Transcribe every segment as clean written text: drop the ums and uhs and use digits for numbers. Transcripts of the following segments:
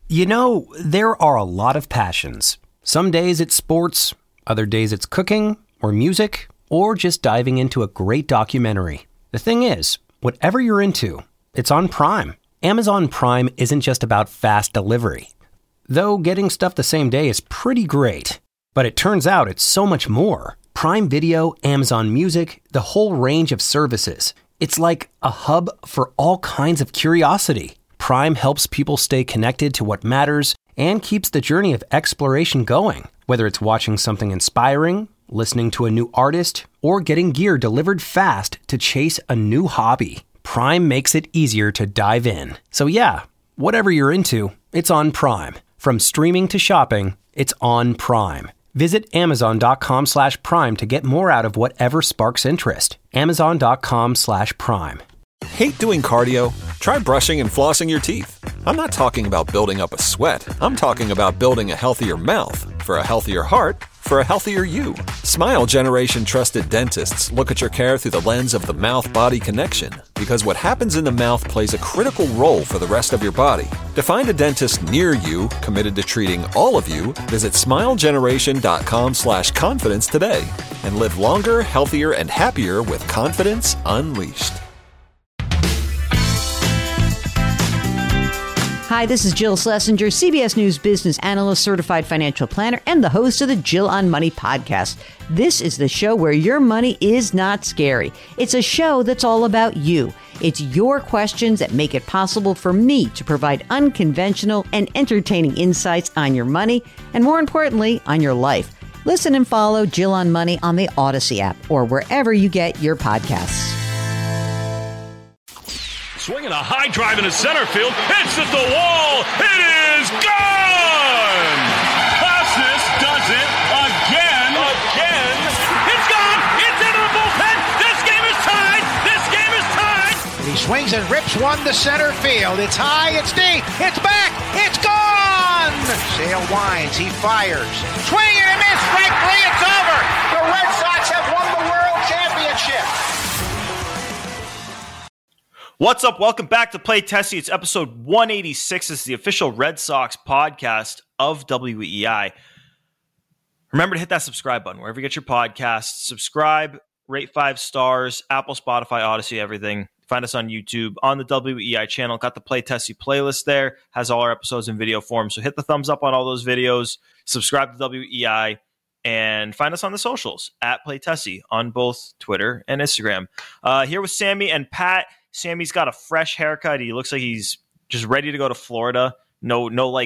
You know, there are a lot of passions. Some days it's sports, other days it's cooking or music, or just diving into a great documentary. The thing is, whatever you're into, it's on Prime. Amazon Prime isn't just about fast delivery. Though getting stuff the same day is pretty great. But it turns out it's so much more. Prime Video, Amazon Music, the whole range of services. It's like a hub for all kinds of curiosity. Prime helps people stay connected to what matters and keeps the journey of exploration going. Whether it's watching something inspiring, listening to a new artist, or getting gear delivered fast to chase a new hobby, Prime makes it easier to dive in. So yeah, whatever you're into, it's on Prime. From streaming to shopping, it's on Prime. Visit Amazon.com/Prime to get more out of whatever sparks interest. Amazon.com/Prime. Hate doing cardio? Try brushing and flossing your teeth. I'm not talking about building up a sweat. I'm talking about building a healthier mouth. For a healthier heart, for a healthier you. Smile Generation trusted dentists look at your care through the lens of the mouth-body connection, because what happens in the mouth plays a critical role for the rest of your body. To find a dentist near you committed to treating all of you, visit smilegeneration.com/confidence today and live longer, healthier, and happier with confidence unleashed. Hi, this is Jill Schlesinger, CBS News business analyst, certified financial planner, and the host of the Jill on Money podcast. This is the show where your money is not scary. It's a show that's all about you. It's your questions that make it possible for me to provide unconventional and entertaining insights on your money, and more importantly, on your life. Listen and follow Jill on Money on the Odyssey app or wherever you get your podcasts. Swinging a high drive into center field. Hits at the wall. It is gone! Costas does it again. It's gone! It's into the bullpen! This game is tied! He swings and rips one to center field. It's high, it's deep, it's back, it's gone! Sale winds, he fires. Swing and a miss, strike three, it's over! The Red Sox have won the World Championship! What's up? Welcome back to Play Tessie. It's episode 186. It's the official Red Sox podcast of WEEI. Remember to hit that subscribe button wherever you get your podcasts. Subscribe, rate 5 stars, Apple, Spotify, Odyssey, everything. Find us on YouTube, on the WEEI channel. Got the Play Tessie playlist there. Has all our episodes in video form. So hit the thumbs up on all those videos. Subscribe to WEEI. And find us on the socials, at Play Tessie, on both Twitter and Instagram. Here with Sammy and Pat. Sammy's got a fresh haircut. He looks like he's just ready to go to Florida. No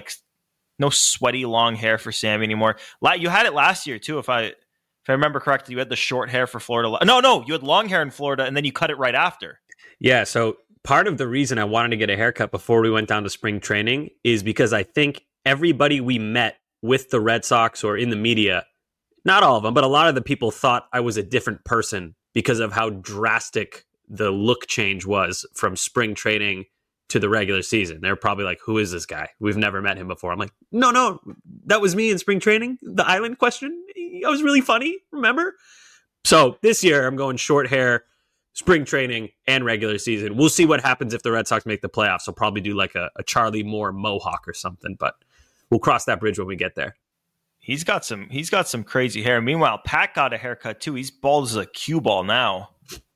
sweaty long hair for Sammy anymore. You had it last year too, if I remember correctly. You had the short hair for Florida. No, you had long hair in Florida, and then you cut it right after. Yeah. So part of the reason I wanted to get a haircut before we went down to spring training is because I think everybody we met with the Red Sox or in the media, not all of them, but a lot of the people thought I was a different person because of how drastic the look change was from spring training to the regular season. They're probably like, who is this guy? We've never met him before. I'm like, no, that was me in spring training. The island question. I was really funny, remember? So this year I'm going short hair, spring training, and regular season. We'll see what happens if the Red Sox make the playoffs. I'll probably do like a Charlie Moore mohawk or something, but we'll cross that bridge when we get there. He's got some crazy hair. Meanwhile, Pat got a haircut too. He's bald as a cue ball now.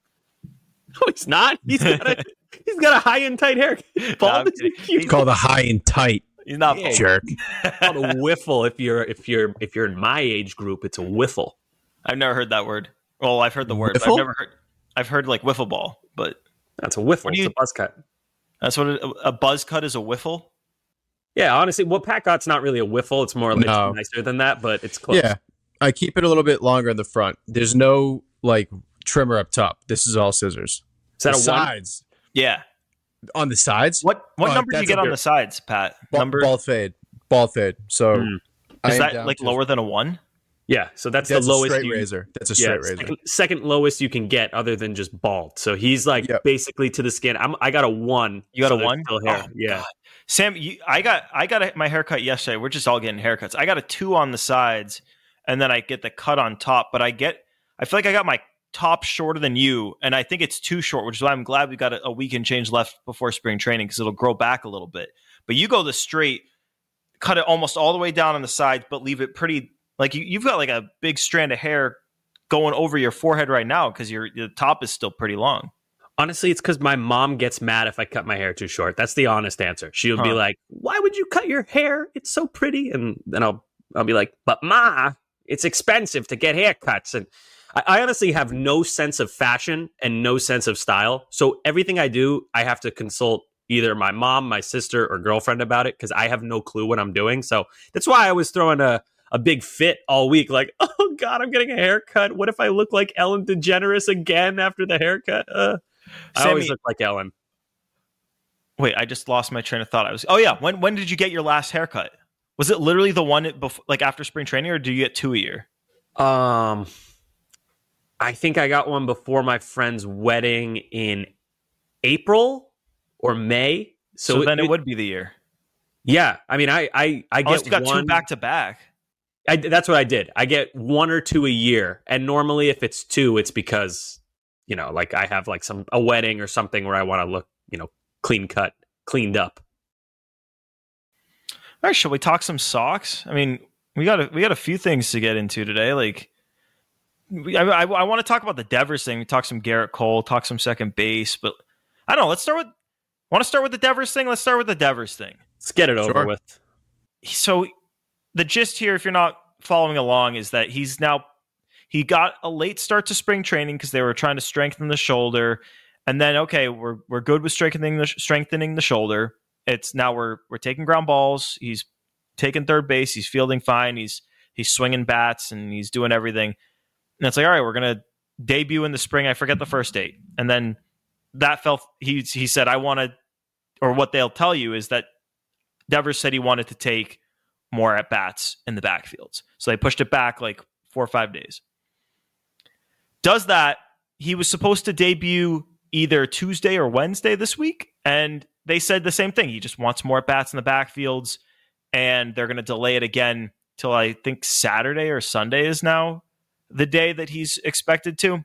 No, he's not. He's got a high and tight hair. Bald. It's called a high and tight. He's not bald. Jerk. It's called a whiffle. If you're in my age group, it's a whiffle. I've never heard that word. Well, I've heard the word, but I've heard like wiffle ball, but that's a whiffle. It's a buzz cut. That's what a buzz cut is. A whiffle. Yeah, honestly, what Pat got's not really a whiffle. It's more nicer than that, but it's close. Yeah, I keep it a little bit longer in the front. There's no like trimmer up top. This is all scissors. Is that the a sides? Yeah. On the sides? What number do you get on the sides, Pat? Bald fade. So is that like lower than a 1? Yeah, so that's the lowest. Straight razor. That's a straight razor. Second lowest you can get, other than just bald. So he's like basically to the skin. I got a 1. You got a 1? Still hair. Oh, yeah. God. Sam, I got my haircut yesterday. We're just all getting haircuts. I got a 2 on the sides, and then I get the cut on top. But I feel like I got my top shorter than you, and I think it's too short, which is why I'm glad we got a week and change left before spring training, because it'll grow back a little bit. But you go the straight cut it almost all the way down on the sides, but leave it pretty, like you've got like a big strand of hair going over your forehead right now because your top is still pretty long. Honestly, it's because my mom gets mad if I cut my hair too short. That's the honest answer. She'll be like, "Why would you cut your hair? It's so pretty." And then I'll be like, "But Ma, it's expensive to get haircuts." And I honestly have no sense of fashion and no sense of style. So everything I do, I have to consult either my mom, my sister, or girlfriend about it because I have no clue what I'm doing. So that's why I was throwing a big fit all week. Like, oh God, I'm getting a haircut. What if I look like Ellen DeGeneres again after the haircut? I always look like Ellen. Wait, I just lost my train of thought. When did you get your last haircut? Was it literally the one before, like after spring training, or do you get 2 a year? I think I got one before my friend's wedding in April or May. So then it would be the year. Yeah, I mean, I Unless get you got one 2 back to back. That's what I did. I get 1 or 2 a year, and normally if it's 2, it's because like I have like a wedding or something where I want to look clean cut, cleaned up. All right, shall we talk some socks? I mean, we got a few things to get into today. Like, I want to talk about the Devers thing. We talk some Garrett Cole, talk some second base, but I don't know. Want to start with the Devers thing? Let's start with the Devers thing. Let's get it over with. So the gist here, if you're not following along, is that he got a late start to spring training because they were trying to strengthen the shoulder, and then we're good with strengthening the shoulder. It's now we're taking ground balls. He's taking third base. He's fielding fine. He's swinging bats and he's doing everything. And it's like, all right, we're gonna debut in the spring. I forget the first date, and then that felt. He said, I want to, or what they'll tell you is that Devers said he wanted to take more at bats in the backfields, so they pushed it back like 4 or 5 days. Does that? He was supposed to debut either Tuesday or Wednesday this week, and they said the same thing. He just wants more at bats in the backfields, and they're going to delay it again till I think Saturday or Sunday is now the day that he's expected to.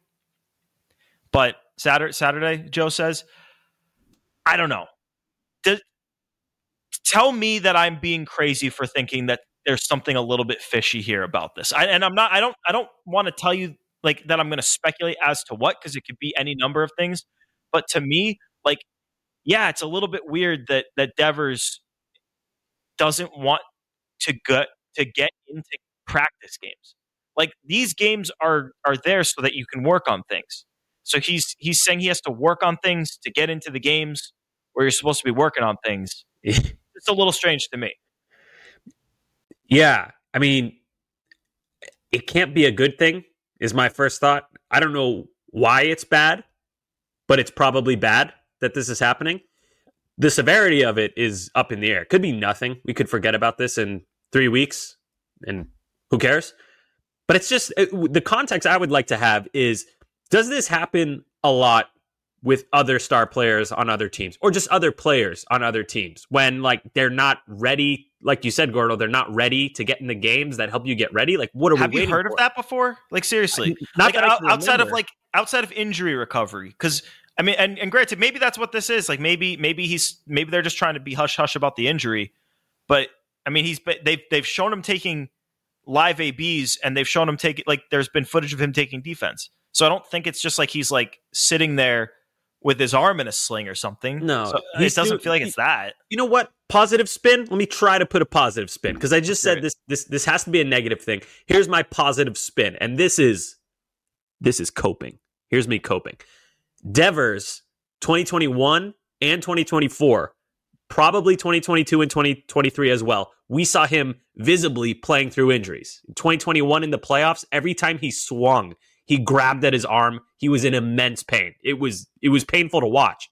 But Saturday, Joe says, I don't know. Tell me that I'm being crazy for thinking that there's something a little bit fishy here about this. I don't want to tell you like that I'm going to speculate as to what, because it could be any number of things. But to me, like, yeah, it's a little bit weird that Devers doesn't want to get into practice games. Like, these games are there so that you can work on things. So he's saying he has to work on things to get into the games where you're supposed to be working on things. It's a little strange to me. Yeah, I mean, it can't be a good thing, is my first thought. I don't know why it's bad, but it's probably bad that this is happening. The severity of it is up in the air. It could be nothing. We could forget about this in 3 weeks, and who cares? But it's just, the context I would like to have is, does this happen a lot with other star players on other teams, or just other players on other teams, when like they're not ready? Like you said, Gordo, they're not ready to get in the games that help you get ready. Like, what are we waiting for? Have you heard of that before? Like, seriously, not like, outside of injury recovery, because I mean, and granted, maybe that's what this is. Like, maybe they're just trying to be hush hush about the injury, but I mean, they've shown him taking live ABs, and they've shown him taking, like, there's been footage of him taking defense. So I don't think it's just like he's like sitting there with his arm in a sling or something. No, so it doesn't feel like it's that. You know what? Positive spin. Let me try to put a positive spin, because I just said this has to be a negative thing. Here's my positive spin, and this is coping. Here's me coping. Devers 2021 and 2024, probably 2022 and 2023 as well. We saw him visibly playing through injuries. In 2021 in the playoffs, every time he swung, he grabbed at his arm. He was in immense pain. It was painful to watch.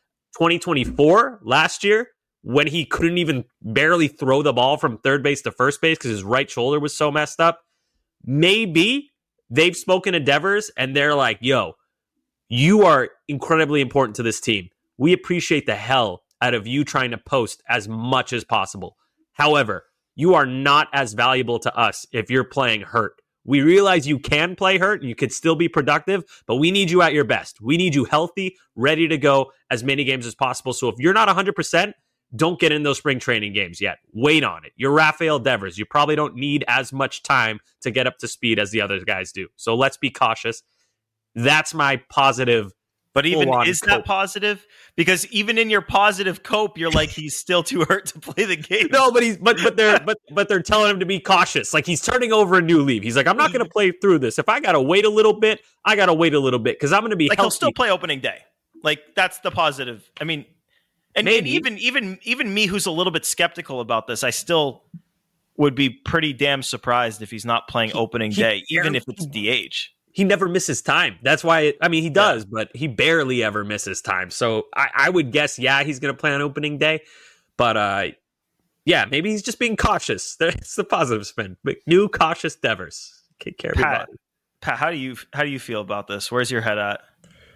2024, last year, when he couldn't even barely throw the ball from third base to first base because his right shoulder was so messed up, maybe they've spoken to Devers and they're like, yo, you are incredibly important to this team. We appreciate the hell out of you trying to post as much as possible. However, you are not as valuable to us if you're playing hurt. We realize you can play hurt and you could still be productive, but we need you at your best. We need you healthy, ready to go as many games as possible. So if you're not 100%, don't get in those spring training games yet. Wait on it. You're Rafael Devers. You probably don't need as much time to get up to speed as the other guys do. So let's be cautious. That's my positive. But even is that positive? Because even in your positive cope, you're like, he's still too hurt to play the game. No, but they're telling him to be cautious. Like, he's turning over a new leaf. He's like, I'm not going to play through this. If I got to wait a little bit, I got to wait a little bit because I'm going to be like, healthy. He'll still play opening day. Like, that's the positive. I mean, and even me, who's a little bit skeptical about this, I still would be pretty damn surprised if he's not playing opening day, even if it's DH. He never misses time. That's why, he does, but he barely ever misses time. So I would guess, he's going to play on opening day. But, maybe he's just being cautious. That's the positive spin. New cautious Devers. Take care of your body. Pat, how do you feel about this? Where's your head at?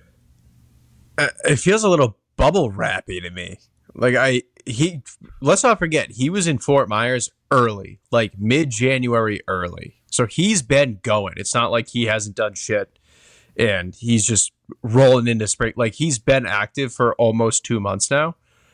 It feels a little bubble wrappy to me. Like let's not forget, he was in Fort Myers early, like mid-January early. So he's been going. It's not like he hasn't done shit and he's just rolling into spring. Like, he's been active for almost 2 months now.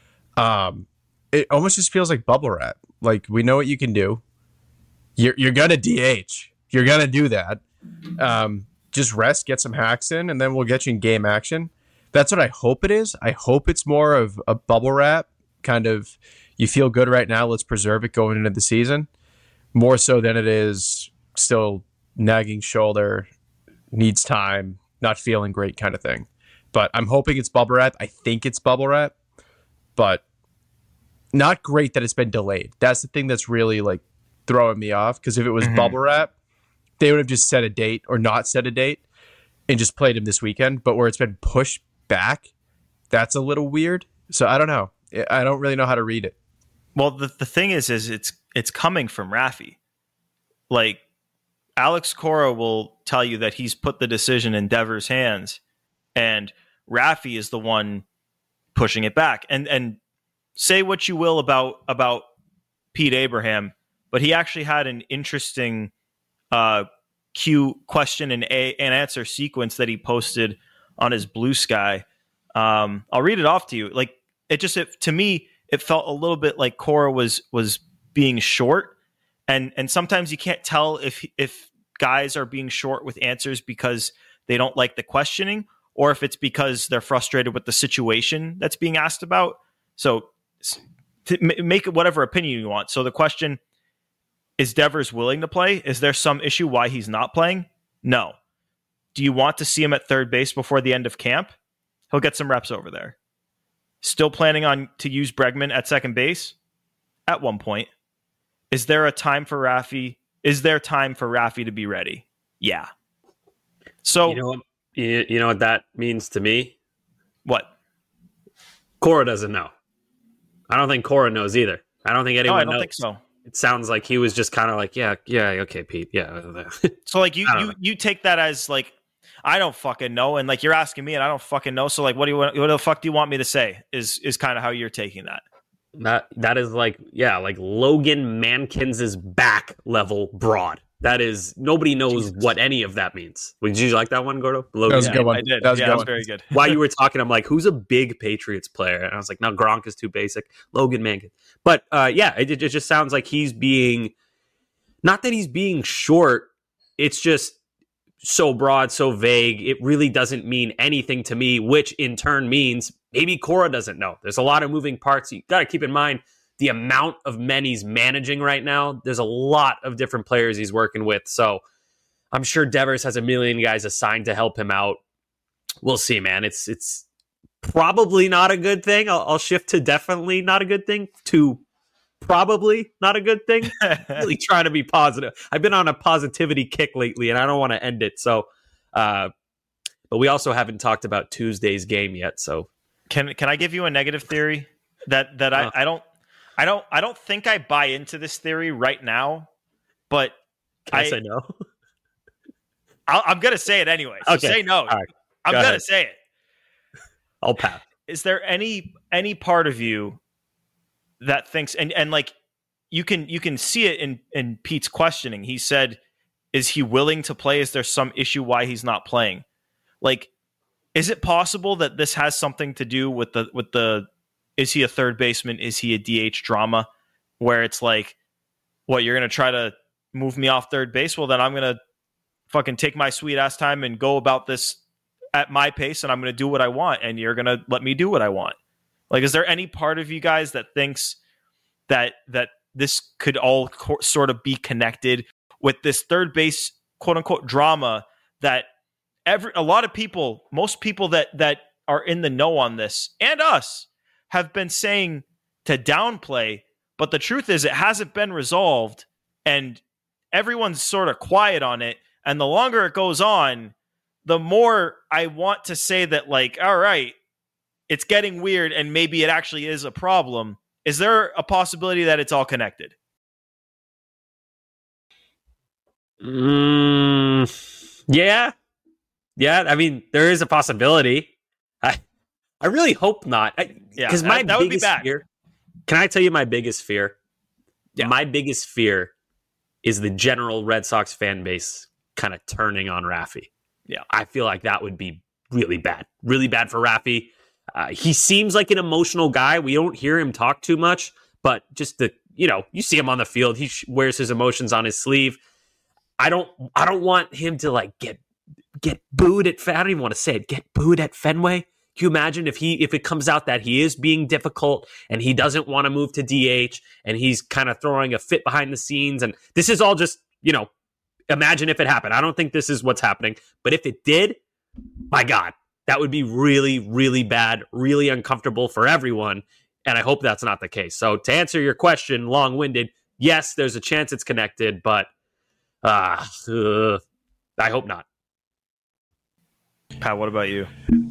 It almost just feels like bubble wrap. Like, we know what you can do. You're gonna DH. You're gonna do that. Just rest, get some hacks in, and then we'll get you in game action. That's what I hope it is. I hope it's more of a bubble wrap, kind of, you feel good right now, let's preserve it going into the season, more so than it is still nagging shoulder, needs time, not feeling great kind of thing. But I'm hoping it's bubble wrap. I think it's bubble wrap, but not great that it's been delayed. That's the thing that's really like throwing me off, because if it was bubble wrap, they would have just set a date or not set a date and just played him this weekend. But where it's been pushed back, that's a little weird. So I don't know. I don't really know how to read it. Well, the thing is it's coming from Rafi. Like, Alex Cora will tell you that he's put the decision in Devers' hands, and Rafi is the one pushing it back. And say what you will about Pete Abraham, but he actually had an interesting question and answer sequence that he posted on his Blue Sky. I'll read it off to you. Like, to me, it felt a little bit like Cora was being short. And sometimes you can't tell if guys are being short with answers because they don't like the questioning, or if it's because they're frustrated with the situation that's being asked about. So make it whatever opinion you want. So the question, is Devers willing to play? Is there some issue why he's not playing? No. Do you want to see him at third base before the end of camp? He'll get some reps over there. Still planning on to use Bregman at second base at one point. Is there time for Rafi to be ready? Yeah. So you know what that means to me? What? Cora doesn't know. I don't think Cora knows either. I don't think anyone knows. I don't think so. It sounds like he was just kind of like, yeah, okay, Pete, yeah. So like you take that as like, I don't fucking know, and like you're asking me and I don't fucking know. So like, what the fuck do you want me to say? Is kind of how you're taking that. That is like, like Logan Mankins' back level broad. That is, nobody knows what any of that means. Did you like that one, Gordo? Logan? That was a good one. I did. That was very good. While you were talking, I'm like, who's a big Patriots player? And I was like, no, Gronk is too basic. Logan Mankins. But it just sounds like he's being, not that he's being short. It's just so broad, so vague. It really doesn't mean anything to me, which in turn means maybe Cora doesn't know. There's a lot of moving parts. You got to keep in mind the amount of men he's managing right now. There's a lot of different players he's working with. So I'm sure Devers has a million guys assigned to help him out. We'll see, man. It's probably not a good thing. I'll shift to definitely not a good thing to probably not a good thing. Really trying to be positive. I've been on a positivity kick lately, and I don't want to end it. So, but we also haven't talked about Tuesday's game yet. So, can I give you a negative theory that I don't think I buy into this theory right now, but can I say no? I'm gonna say it anyway. So okay. Say no. All right. I'm gonna say it. I'll pass. Is there any part of you that thinks, and like you can see it in Pete's questioning? He said, is he willing to play? Is there some issue why he's not playing? Like, is it possible that this has something to do with the is he a third baseman? Is he a DH drama? Where it's like, what, you're going to try to move me off third base? Well, then I'm going to fucking take my sweet ass time and go about this at my pace, and I'm going to do what I want, and you're going to let me do what I want. Like, is there any part of you guys that thinks that this could all sort of be connected with this third base quote unquote drama that a lot of people, most people that are in the know on this and us have been saying to downplay, but the truth is it hasn't been resolved and everyone's sort of quiet on it. And the longer it goes on, the more I want to say that, like, all right, it's getting weird and maybe it actually is a problem. Is there a possibility that it's all connected? Yeah. I mean, there is a possibility. I really hope not. Because that would be bad. Fear, can I tell you my biggest fear? Yeah. My biggest fear is the general Red Sox fan base kind of turning on Rafi. Yeah, I feel like that would be really bad for Rafi. He seems like an emotional guy. We don't hear him talk too much, but just you see him on the field. He wears his emotions on his sleeve. I don't want him to like get booed at. I don't even want to say it. Get booed at Fenway. Can you imagine if it comes out that he is being difficult and he doesn't want to move to DH and he's kind of throwing a fit behind the scenes, and this is all just imagine if it happened. I don't think this is what's happening, but if it did, my God, that would be really, really bad, really uncomfortable for everyone. And I hope that's not the case. So to answer your question, long-winded, yes, there's a chance it's connected, but I hope not. Pat, what about you?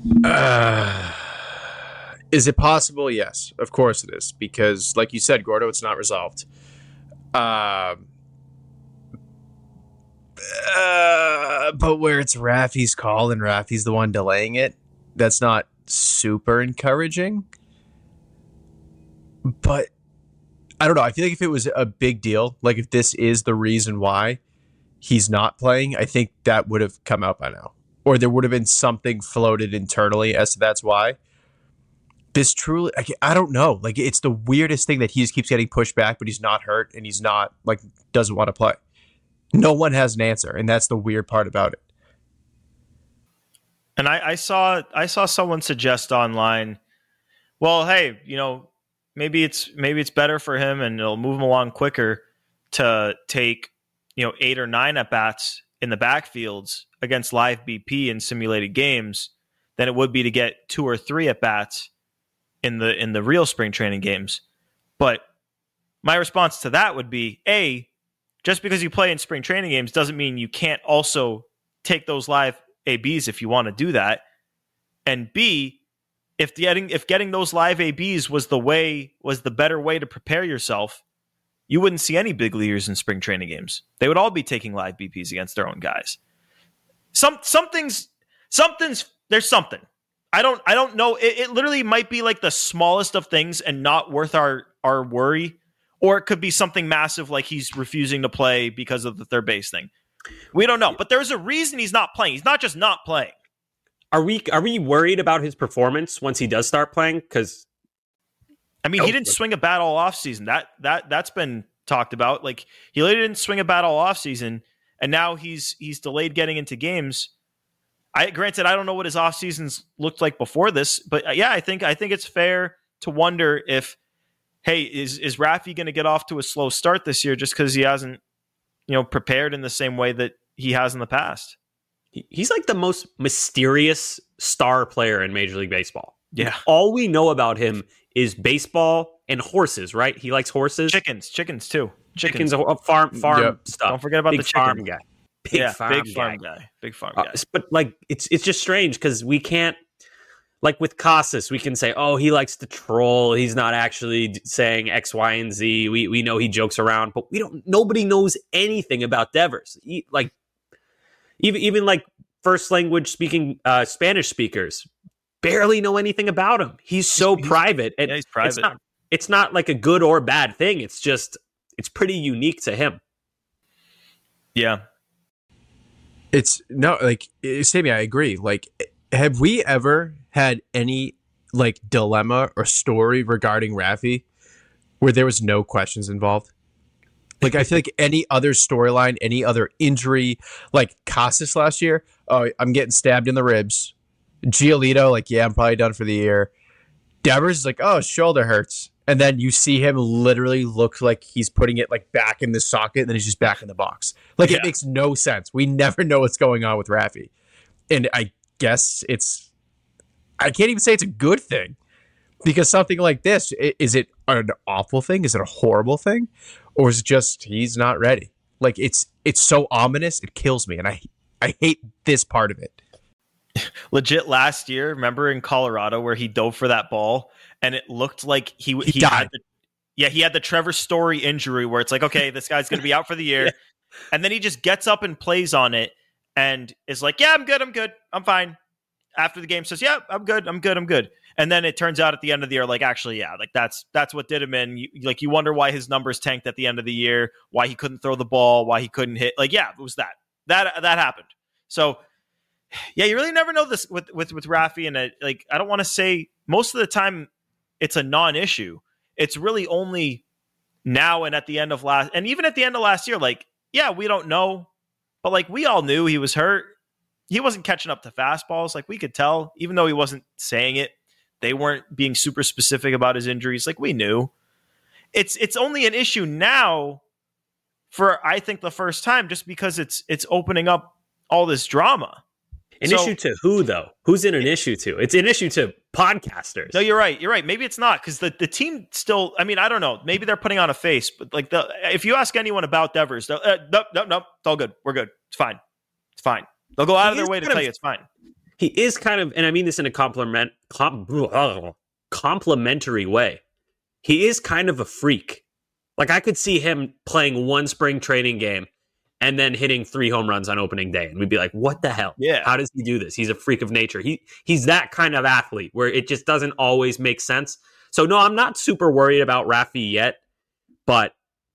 Is it possible? Yes, of course it is. Because like you said, Gordo, it's not resolved. But where it's Rafi's call and Rafi's the one delaying it, that's not super encouraging. But I don't know. I feel like if it was a big deal, like if this is the reason why he's not playing, I think that would have come out by now. Or there would have been something floated internally as to that's why. This truly, I don't know. Like, it's the weirdest thing that he just keeps getting pushed back, but he's not hurt and he's not, like, doesn't want to play. No one has an answer, and that's the weird part about it. And I saw someone suggest online, well, hey, maybe it's better for him and it'll move him along quicker to take 8 or 9 at bats in the backfields against live BP in simulated games than it would be to get 2 or 3 at bats in the real spring training games. But my response to that would be, A, just because you play in spring training games doesn't mean you can't also take those live ABs if you want to do that. And B, if getting those live ABs was the better way to prepare yourself, you wouldn't see any big leaguers in spring training games. They would all be taking live BPs against their own guys. Something's there's something. I don't know. It literally might be like the smallest of things and not worth our worry. Or it could be something massive like he's refusing to play because of the third base thing. We don't know. But there's a reason he's not playing. He's not just not playing. Are we worried about his performance once he does start playing? Because he didn't swing a bat all offseason. That's been talked about. Like, he literally didn't swing a bat all offseason, and now he's delayed getting into games. Granted, I don't know what his off seasons looked like before this, but yeah, I think it's fair to wonder if, hey, is Rafi going to get off to a slow start this year just because he hasn't, prepared in the same way that he has in the past? He's like the most mysterious star player in Major League Baseball. Yeah. All we know about him is baseball and horses, right? He likes horses. Chickens too. Chickens, farm stuff. Don't forget about big the chicken farm guy. Big farm guy. But like, it's just strange because we can't, like with Casas, we can say, oh, he likes to troll. He's not actually saying X, Y, and Z. We know he jokes around, but nobody knows anything about Devers. Even like first language speaking Spanish speakers barely know anything about him. He's private. And he's private. It's not like a good or bad thing. It's just, it's pretty unique to him. Yeah. It's no, like, Sammy, I agree. Like, have we ever had any like dilemma or story regarding Rafi where there was no questions involved? Like, I feel like any other storyline, any other injury, like Casas last year, oh, I'm getting stabbed in the ribs. Giolito, like, yeah, I'm probably done for the year. Devers is like, oh, his shoulder hurts. And then you see him literally look like he's putting it like back in the socket, and then he's just back in the box. Like, It makes no sense. We never know what's going on with Rafi. And I guess I can't even say it's a good thing, because something like this, is it an awful thing? Is it a horrible thing? Or is it just he's not ready? Like, it's so ominous, it kills me. And I hate this part of it. Legit last year, remember in Colorado where he dove for that ball and it looked like he died. He had the Trevor Story injury where it's like, okay, this guy's going to be out for the year. And then he just gets up and plays on it and is like, yeah, I'm good. I'm fine. After the game says, yeah, I'm good. And then it turns out at the end of the year, like, actually, yeah, like that's what did him in. You wonder why his numbers tanked at the end of the year, why he couldn't throw the ball, why he couldn't hit. Like, yeah, it was that happened. So, yeah, you really never know this with Rafi, and I don't want to say most of the time it's a non-issue. It's really only now and at the end of last year, like, yeah, we don't know, but like we all knew he was hurt. He wasn't catching up to fastballs. Like, we could tell, even though he wasn't saying it. They weren't being super specific about his injuries. Like, we knew. It's only an issue now for, I think, the first time, just because it's opening up all this drama. Issue to who, though? Who's in an issue to? It's an issue to podcasters. No, you're right. Maybe it's not, because the team still, I mean, I don't know. Maybe they're putting on a face, but like if you ask anyone about Devers, no, it's all good. We're good. It's fine. They'll go out of their way to tell you it's fine. He is kind of, and I mean this in a complimentary way. He is kind of a freak. Like, I could see him playing one spring training game and then hitting 3 home runs on opening day. And we'd be like, what the hell? Yeah. How does he do this? He's a freak of nature. He's that kind of athlete where it just doesn't always make sense. So no, I'm not super worried about Rafi yet, but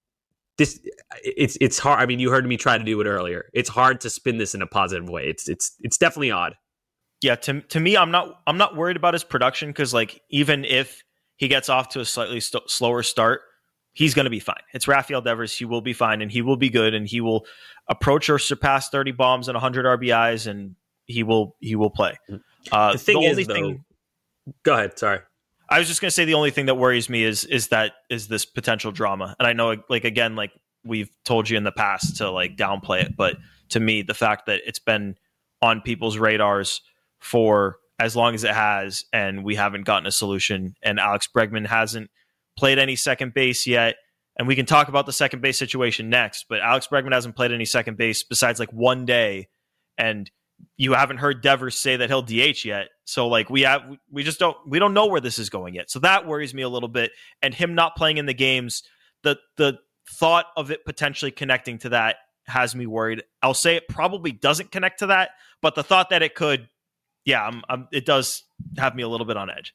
it's hard. I mean, you heard me try to do it earlier. It's hard to spin this in a positive way. It's definitely odd. Yeah, to me, I'm not worried about his production, because like, even if he gets off to a slightly slower start, he's going to be fine. It's Rafael Devers. He will be fine, and he will be good, and he will approach or surpass 30 bombs and 100 RBIs, and he will play. The thing is, go ahead. Sorry. I was just going to say the only thing that worries me is this potential drama. And I know, like, again, like we've told you in the past to like downplay it, but to me, the fact that it's been on people's radars for as long as it has, and we haven't gotten a solution, and Alex Bregman hasn't played any second base yet, and we can talk about the second base situation next, but Alex Bregman hasn't played any second base besides like one day, and you haven't heard Devers say that he'll DH yet. So like we don't know where this is going yet. So that worries me a little bit, and him not playing in the games, the thought of it potentially connecting to that has me worried. I'll say it probably doesn't connect to that, but the thought that it could, yeah, it does have me a little bit on edge.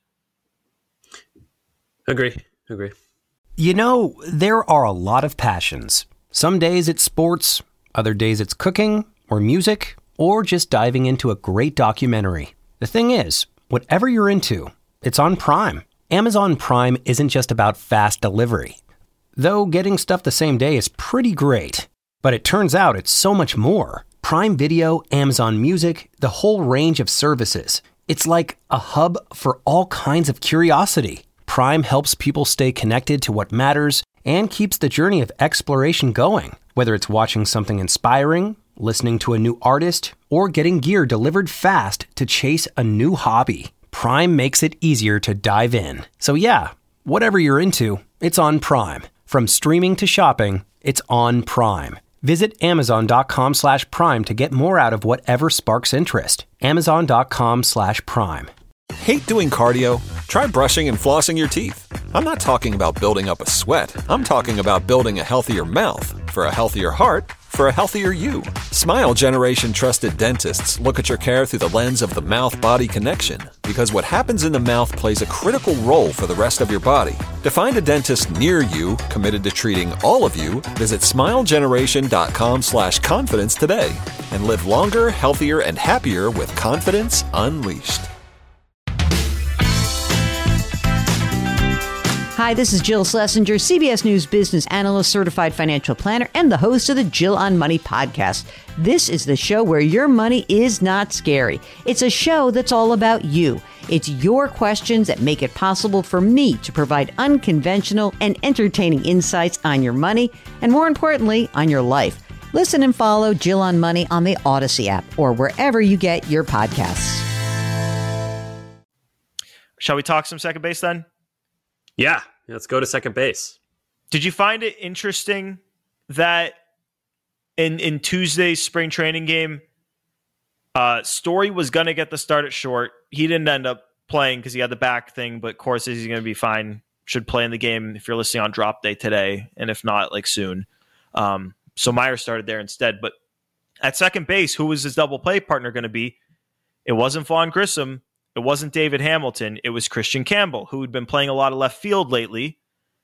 Agree. You know, there are a lot of passions. Some days it's sports, other days it's cooking or music, or just diving into a great documentary. The thing is, whatever you're into, it's on Prime. Amazon Prime isn't just about fast delivery. Though getting stuff the same day is pretty great. But it turns out it's so much more. Prime Video, Amazon Music, the whole range of services. It's like a hub for all kinds of curiosity. Prime helps people stay connected to what matters and keeps the journey of exploration going. Whether it's watching something inspiring, listening to a new artist, or getting gear delivered fast to chase a new hobby, Prime makes it easier to dive in. So yeah, whatever you're into, it's on Prime. From streaming to shopping, it's on Prime. Visit Amazon.com/Prime to get more out of whatever sparks interest. Amazon.com/Prime. Hate doing cardio? Try brushing and flossing your teeth. I'm not talking about building up a sweat. I'm talking about building a healthier mouth. For a healthier heart, for a healthier you. Smile Generation trusted dentists look at your care through the lens of the mouth-body connection, because what happens in the mouth plays a critical role for the rest of your body. To find a dentist near you committed to treating all of you, visit smilegeneration.com/confidence today and live longer, healthier, and happier with confidence unleashed. Hi, this is Jill Schlesinger, CBS News business analyst, certified financial planner, and the host of the Jill on Money podcast. This is the show where your money is not scary. It's a show that's all about you. It's your questions that make it possible for me to provide unconventional and entertaining insights on your money, and more importantly, on your life. Listen and follow Jill on Money on the Odyssey app or wherever you get your podcasts. Shall we talk some second base then? Yeah, let's go to second base. Did you find it interesting that in Tuesday's spring training game, Story was going to get the start at short. He didn't end up playing because he had the back thing, but Cora says he's going to be fine. Should play in the game if you're listening on drop day today, and if not, like soon. So Meyer started there instead. But at second base, who was his double play partner going to be? It wasn't Vaughn Grissom. It wasn't David Hamilton. It was Christian Campbell, who had been playing a lot of left field lately.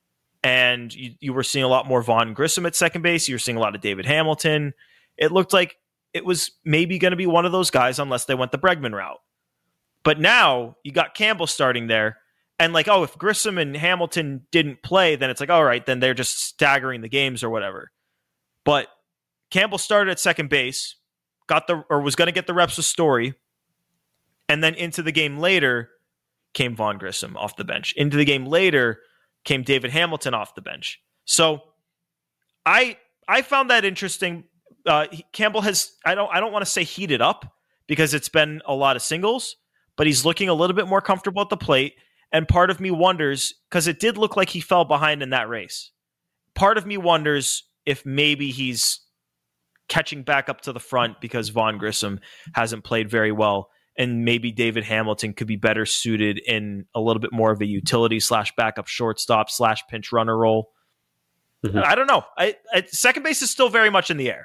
And you were seeing a lot more Vaughn Grissom at second base. You were seeing a lot of David Hamilton. It looked like it was maybe going to be one of those guys unless they went the Bregman route. But now you got Campbell starting there. And like, oh, if Grissom and Hamilton didn't play, then it's like, all right, then they're just staggering the games or whatever. But Campbell started at second base, was going to get the reps with Story. And then into the game later came Vaughn Grissom off the bench. Into the game later came David Hamilton off the bench. So I found that interesting. Campbell has, I don't want to say heated up because it's been a lot of singles, but he's looking a little bit more comfortable at the plate. And part of me wonders, because it did look like he fell behind in that race. Part of me wonders if maybe he's catching back up to the front because Vaughn Grissom hasn't played very well. And maybe David Hamilton could be better suited in a little bit more of a utility / backup shortstop / pinch runner role. Mm-hmm. I don't know. Second base is still very much in the air.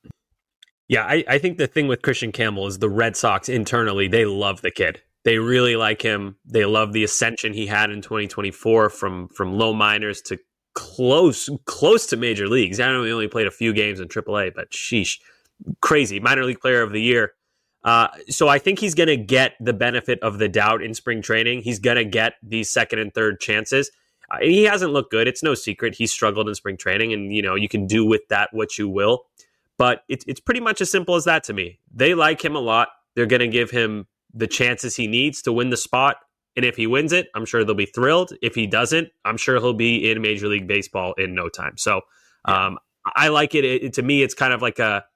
Yeah, I think the thing with Christian Campbell is the Red Sox internally, they love the kid. They really like him. They love the ascension he had in 2024 from low minors to close to major leagues. I know he only played a few games in AAA, but sheesh, crazy. Minor league player of the year. So I think he's going to get the benefit of the doubt in spring training. He's going to get these second and third chances. He hasn't looked good. It's no secret. He struggled in spring training, and you can do with that what you will. But it's pretty much as simple as that to me. They like him a lot. They're going to give him the chances he needs to win the spot. And if he wins it, I'm sure they'll be thrilled. If he doesn't, I'm sure he'll be in Major League Baseball in no time. So I like it. To me, it's kind of like a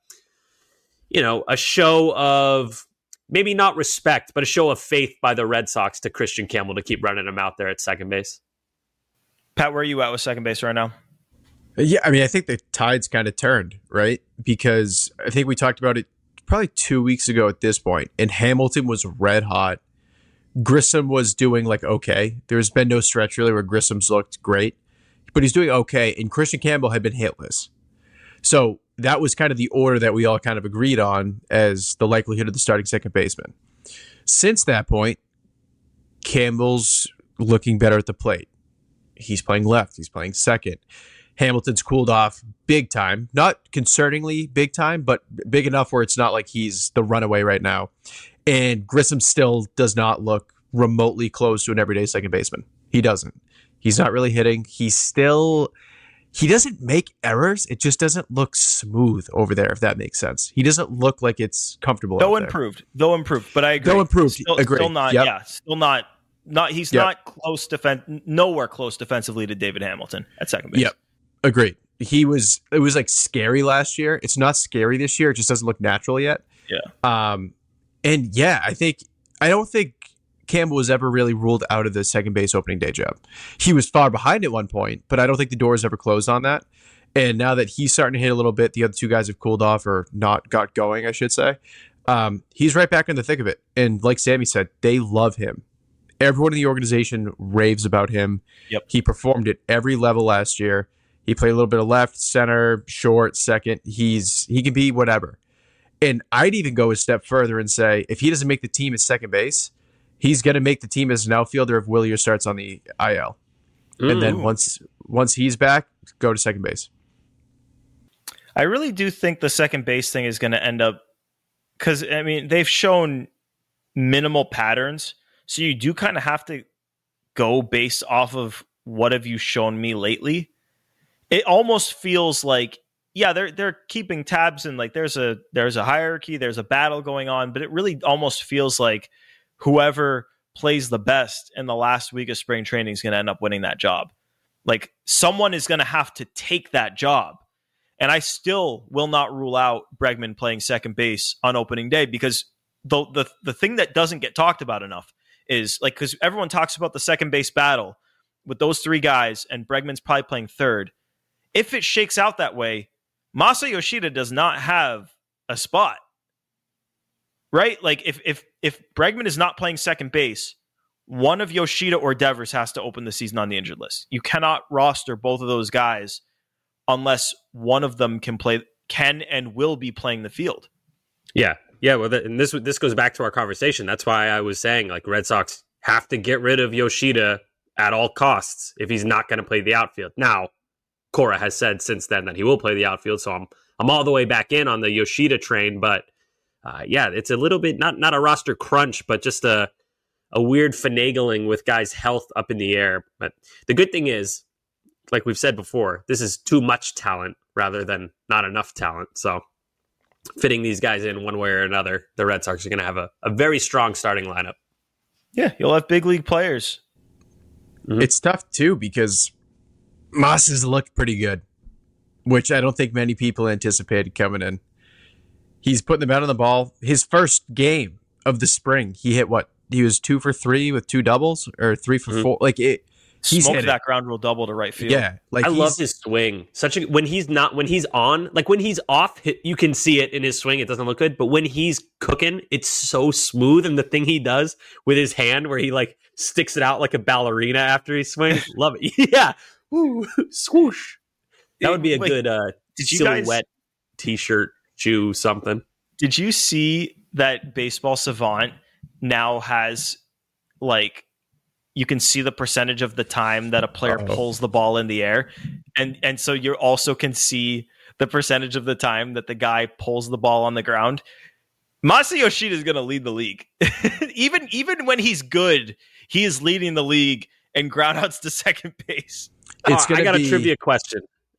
show of maybe not respect, but a show of faith by the Red Sox to Christian Campbell to keep running him out there at second base. Pat, where are you at with second base right now? Yeah, I mean, I think the tide's kind of turned, right? Because I think we talked about it probably 2 weeks ago at this point, and Hamilton was red hot. Grissom was doing like okay. There's been no stretch really where Grissom's looked great, but he's doing okay, and Christian Campbell had been hitless. So that was kind of the order that we all kind of agreed on as the likelihood of the starting second baseman. Since that point, Campbell's looking better at the plate. He's playing left. He's playing second. Hamilton's cooled off big time. Not concerningly big time, but big enough where it's not like he's the runaway right now. And Grissom still does not look remotely close to an everyday second baseman. He doesn't. He's not really hitting. He doesn't make errors. It just doesn't look smooth over there, if that makes sense. He doesn't look like it's comfortable. Though improved, but I agree. Though improved, agree. Still not. Yep. Yeah, still not. He's not close nowhere close defensively to David Hamilton at second base. Yep, agreed. It was like scary last year. It's not scary this year. It just doesn't look natural yet. Yeah. And yeah, I don't think Campbell was ever really ruled out of the second base opening day job. He was far behind at one point, but I don't think the doors ever closed on that. And now that he's starting to hit a little bit, the other two guys have cooled off or not got going, I should say. He's right back in the thick of it. And like Sammy said, they love him. Everyone in the organization raves about him. Yep. He performed at every level last year. He played a little bit of left, center, short, second. He can be whatever. And I'd even go a step further and say, if he doesn't make the team at second base, he's going to make the team as an outfielder if Willier starts on the IL. And then once he's back, go to second base. I really do think the second base thing is going to end up, because, I mean, they've shown minimal patterns. So you do kind of have to go based off of what have you shown me lately? It almost feels like, yeah, they're keeping tabs and like there's a hierarchy, there's a battle going on, but it really almost feels like whoever plays the best in the last week of spring training is going to end up winning that job. Like someone is going to have to take that job. And I still will not rule out Bregman playing second base on opening day, because the thing that doesn't get talked about enough is like, because everyone talks about the second base battle with those three guys and Bregman's probably playing third. If it shakes out that way, Masa Yoshida does not have a spot. Right? Like if Bregman is not playing second base, one of Yoshida or Devers has to open the season on the injured list. You cannot roster both of those guys unless one of them can and will be playing the field. Yeah. Yeah. Well, and this goes back to our conversation. That's why I was saying like Red Sox have to get rid of Yoshida at all costs if he's not going to play the outfield. Now, Cora has said since then that he will play the outfield, so I'm all the way back in on the Yoshida train. But yeah, it's a little bit not a roster crunch, but just a weird finagling with guys' health up in the air. But the good thing is, like we've said before, this is too much talent rather than not enough talent. So fitting these guys in one way or another, the Red Sox are going to have a very strong starting lineup. Yeah, you'll have big league players. Mm-hmm. It's tough too because Moss has looked pretty good, which I don't think many people anticipated coming in. He's putting the bat on the ball. His first game of the spring, he hit what? He was 2 for 3 with 2 doubles or 3 for 4. Like he's smoked that ground rule double to right field. Yeah, like I love his swing. When he's on, like when he's off, you can see it in his swing. It doesn't look good, but when he's cooking, it's so smooth. And the thing he does with his hand, where he like sticks it out like a ballerina after he swings, love it. Yeah, woo, swoosh. That would be a good silhouette T-shirt, shoe, something. Did you see that Baseball Savant now has like? You can see the percentage of the time that a player pulls the ball in the air. And so you also can see the percentage of the time that the guy pulls the ball on the ground. Masa Yoshida is going to lead the league. even when he's good, he is leading the league in groundouts to second base. I got a trivia question.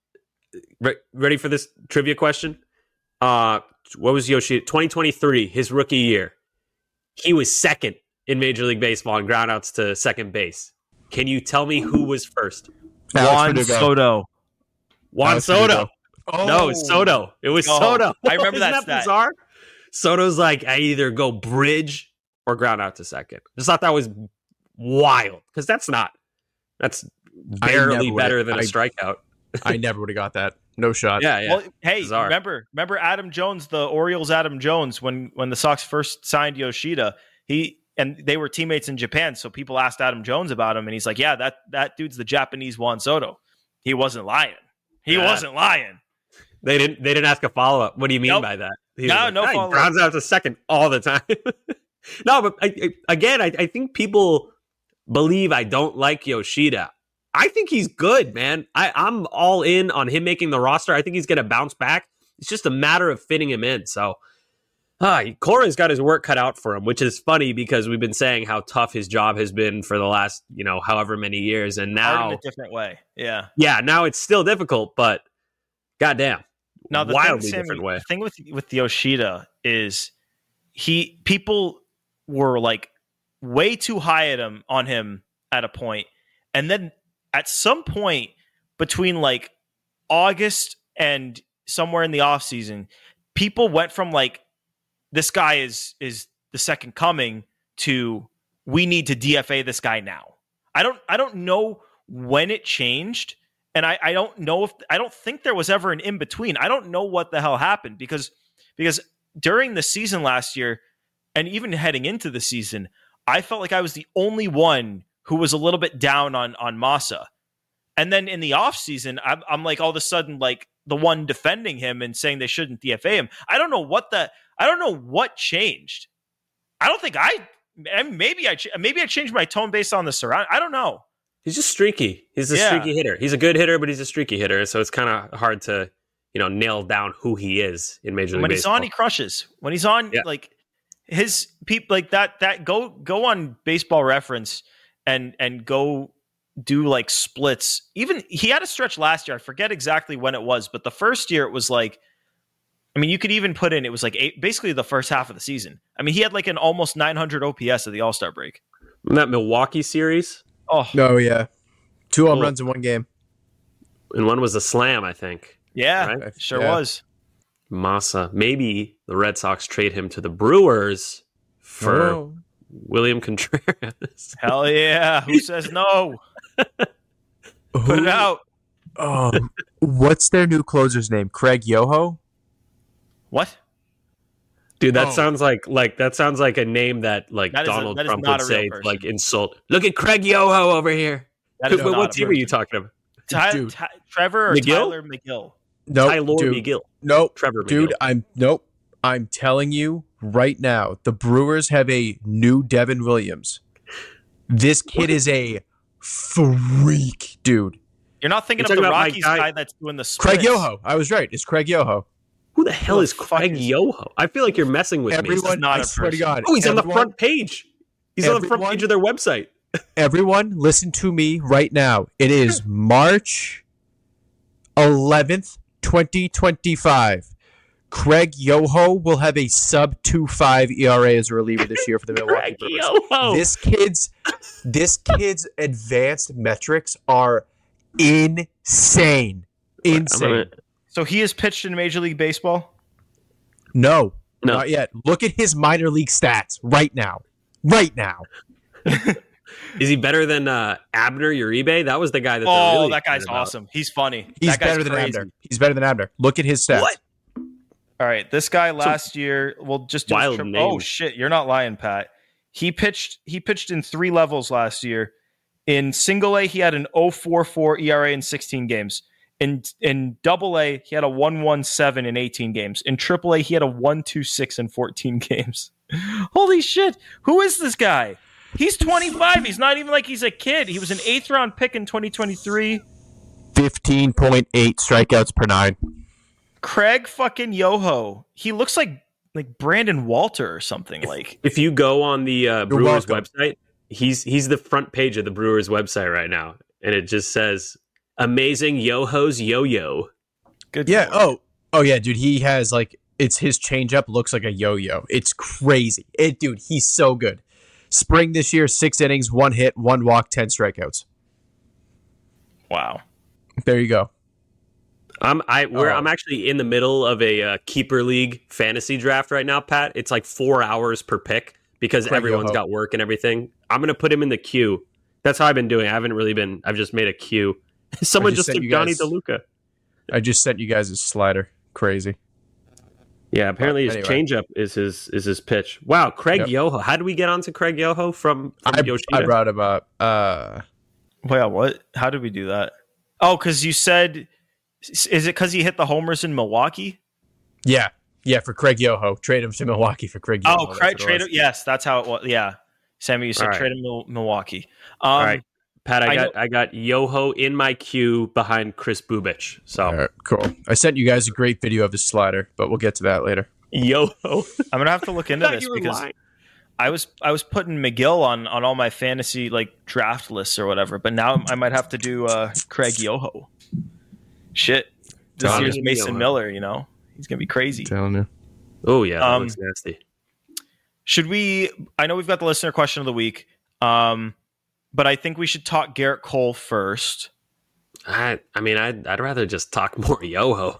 Ready for this trivia question? What was Yoshida? 2023, his rookie year. He was second in Major League Baseball and groundouts to second base. Can you tell me who was first? Juan Soto. Juan Soto. Oh. No, it's Soto. It was Soto. I remember that stat. Bizarre? Soto's like, I either go bridge or ground out to second. Just thought that was wild because that's barely better than a strikeout. I never would have got that. No shot. Yeah. Well, hey, remember Adam Jones, the Orioles Adam Jones, when the Sox first signed Yoshida, and they were teammates in Japan, so people asked Adam Jones about him, and he's like, yeah, that dude's the Japanese Juan Soto. He wasn't lying. He wasn't lying. They didn't ask a follow-up. What do you mean by that? No follow-up. He grounds out to second all the time. No, but I think people believe I don't like Yoshida. I think he's good, man. I'm all in on him making the roster. I think he's going to bounce back. It's just a matter of fitting him in, so... Cora's got his work cut out for him, which is funny because we've been saying how tough his job has been for the last, however many years. And now in a different way. Yeah. Yeah. Now it's still difficult, but goddamn. Now, wildly different way. The thing with Yoshida is people were like way too high on him at a point. And then at some point between like August and somewhere in the off season, people went from like, this guy is the second coming to we need to DFA this guy now. I don't know when it changed, and I don't know I don't think there was ever an in between. I don't know what the hell happened because during the season last year, and even heading into the season, I felt like I was the only one who was a little bit down on Masa. And then in the off season, I'm like all of a sudden like the one defending him and saying they shouldn't DFA him. I don't know what changed. I don't think maybe I changed my tone based on the surround. I don't know. He's just streaky. He's a streaky hitter. He's a good hitter, but he's a streaky hitter. So it's kind of hard to, nail down who he is in Major League Baseball. When he's on, he crushes. When he's on, like his people like that go on Baseball Reference and go do like splits. Even he had a stretch last year. I forget exactly when it was, but the first year it was like, I mean, you could even put in, it was like basically the first half of the season. I mean, he had like an almost 900 OPS at the All-Star break. In that Milwaukee series? Oh, No, yeah. 2 home runs in one game. And one was a slam, I think. yeah, Right? sure Yeah. was. Massa. Maybe the Red Sox trade him to the Brewers for Oh. William Contreras. Hell yeah. Who says no? Put it out. What's their new closer's name? Craig Yoho? What? Dude, that Oh. sounds like that sounds like a name that like That is Donald that is Trump not would a real say, person. like insult. Look at Craig Yoho over here. That is What not a team are you person. talking Ty- about? Dude. Trevor or McGill? Tyler McGill? Nope. Tyler dude. McGill. Nope. Trevor Dude, McGill. I'm telling you right now, the Brewers have a new Devin Williams. This kid is a freak, dude. You're not thinking You're of the talking about my Rockies guy- guy that's doing the splits. Craig Yoho. I was right. It's Craig Yoho. Who the hell Who the is fuck Craig is- Yoho? I feel like you're messing with me. Everyone, not I a swear to person. God. Oh, he's on the everyone- front page. He's on the front Everyone- page of their website. Everyone, listen to me right now. It is March 11th, 2025. Craig Yoho will have a sub 2.5 ERA as a reliever this year for the Milwaukee Craig Brewers. Yoho. This kid's advanced metrics are insane. Insane. So he has pitched in Major League Baseball? No, No. not yet. Look at his minor league stats right now. Right now. Is he better than Abner Uribe? That was the guy that. they're Oh, really that guy's excited about. awesome. He's funny. He's that guy's better than crazy. Abner. He's better than Abner. Look at his stats. What? All right, this guy last year, we'll just do Wild oh name. shit, you're not lying, Pat. He pitched in 3 levels last year. In single A, he had an 0.44 ERA in 16 games. In double A, he had a 1.17 in 18 games. In triple A, he had a 1.26 in 14 games. Holy shit. Who is this guy? He's 25. He's not even like he's a kid. He was an 8th round pick in 2023. 15.8 strikeouts per 9. Craig fucking Yoho. He looks like Brandon Walter or something. Like If you go on the Brewers welcome. website, he's the front page of the Brewers website right now, and it just says "Amazing Yoho's Yo-Yo." good. Yeah. Lord. Oh yeah, dude. He has it's his changeup looks like a yo-yo. It's crazy. Dude, he's so good. Spring this year, 6 innings, 1 hit, 1 walk, 10 strikeouts. Wow. There you go. I'm actually in the middle of a keeper league fantasy draft right now, Pat. It's like 4 hours per pick because Craig everyone's Yoho. got work and everything. I'm gonna put him in the queue. That's how I've been doing. I haven't really been. I've just made a queue. Someone just just sent took you Johnny guys- DeLuca. I just sent you guys a slider. Crazy. Yeah, apparently his Anyway. changeup is his pitch. Wow, Craig Yep. Yoho. How did we get onto Craig Yoho from I Yoshida? brought him up. Well, what? How did we do that? Oh, because you said, is it because he hit the homers in Milwaukee? Yeah, for Craig Yoho. Trade him to Milwaukee for Craig Yoho. Oh, That's what it trade. was. Yes, that's how it was. Yeah, Sammy, you said All right. trade him to Milwaukee. All right, Pat. I I got Yoho in my queue behind Chris Bubich. So All right, cool. I sent you guys a great video of his slider, but we'll get to that later. Yoho. I'm gonna have to look into Thought this you were because lying. I was putting McGill on all my fantasy draft lists or whatever, but now I might have to do Craig Yoho. Shit, this Tommy year's Mason Yoho. Miller. He's gonna be crazy. Telling you. Oh yeah, that looks nasty. Should we? I know we've got the listener question of the week, but I think we should talk Garrett Cole first. I mean, I'd rather just talk more Yoho.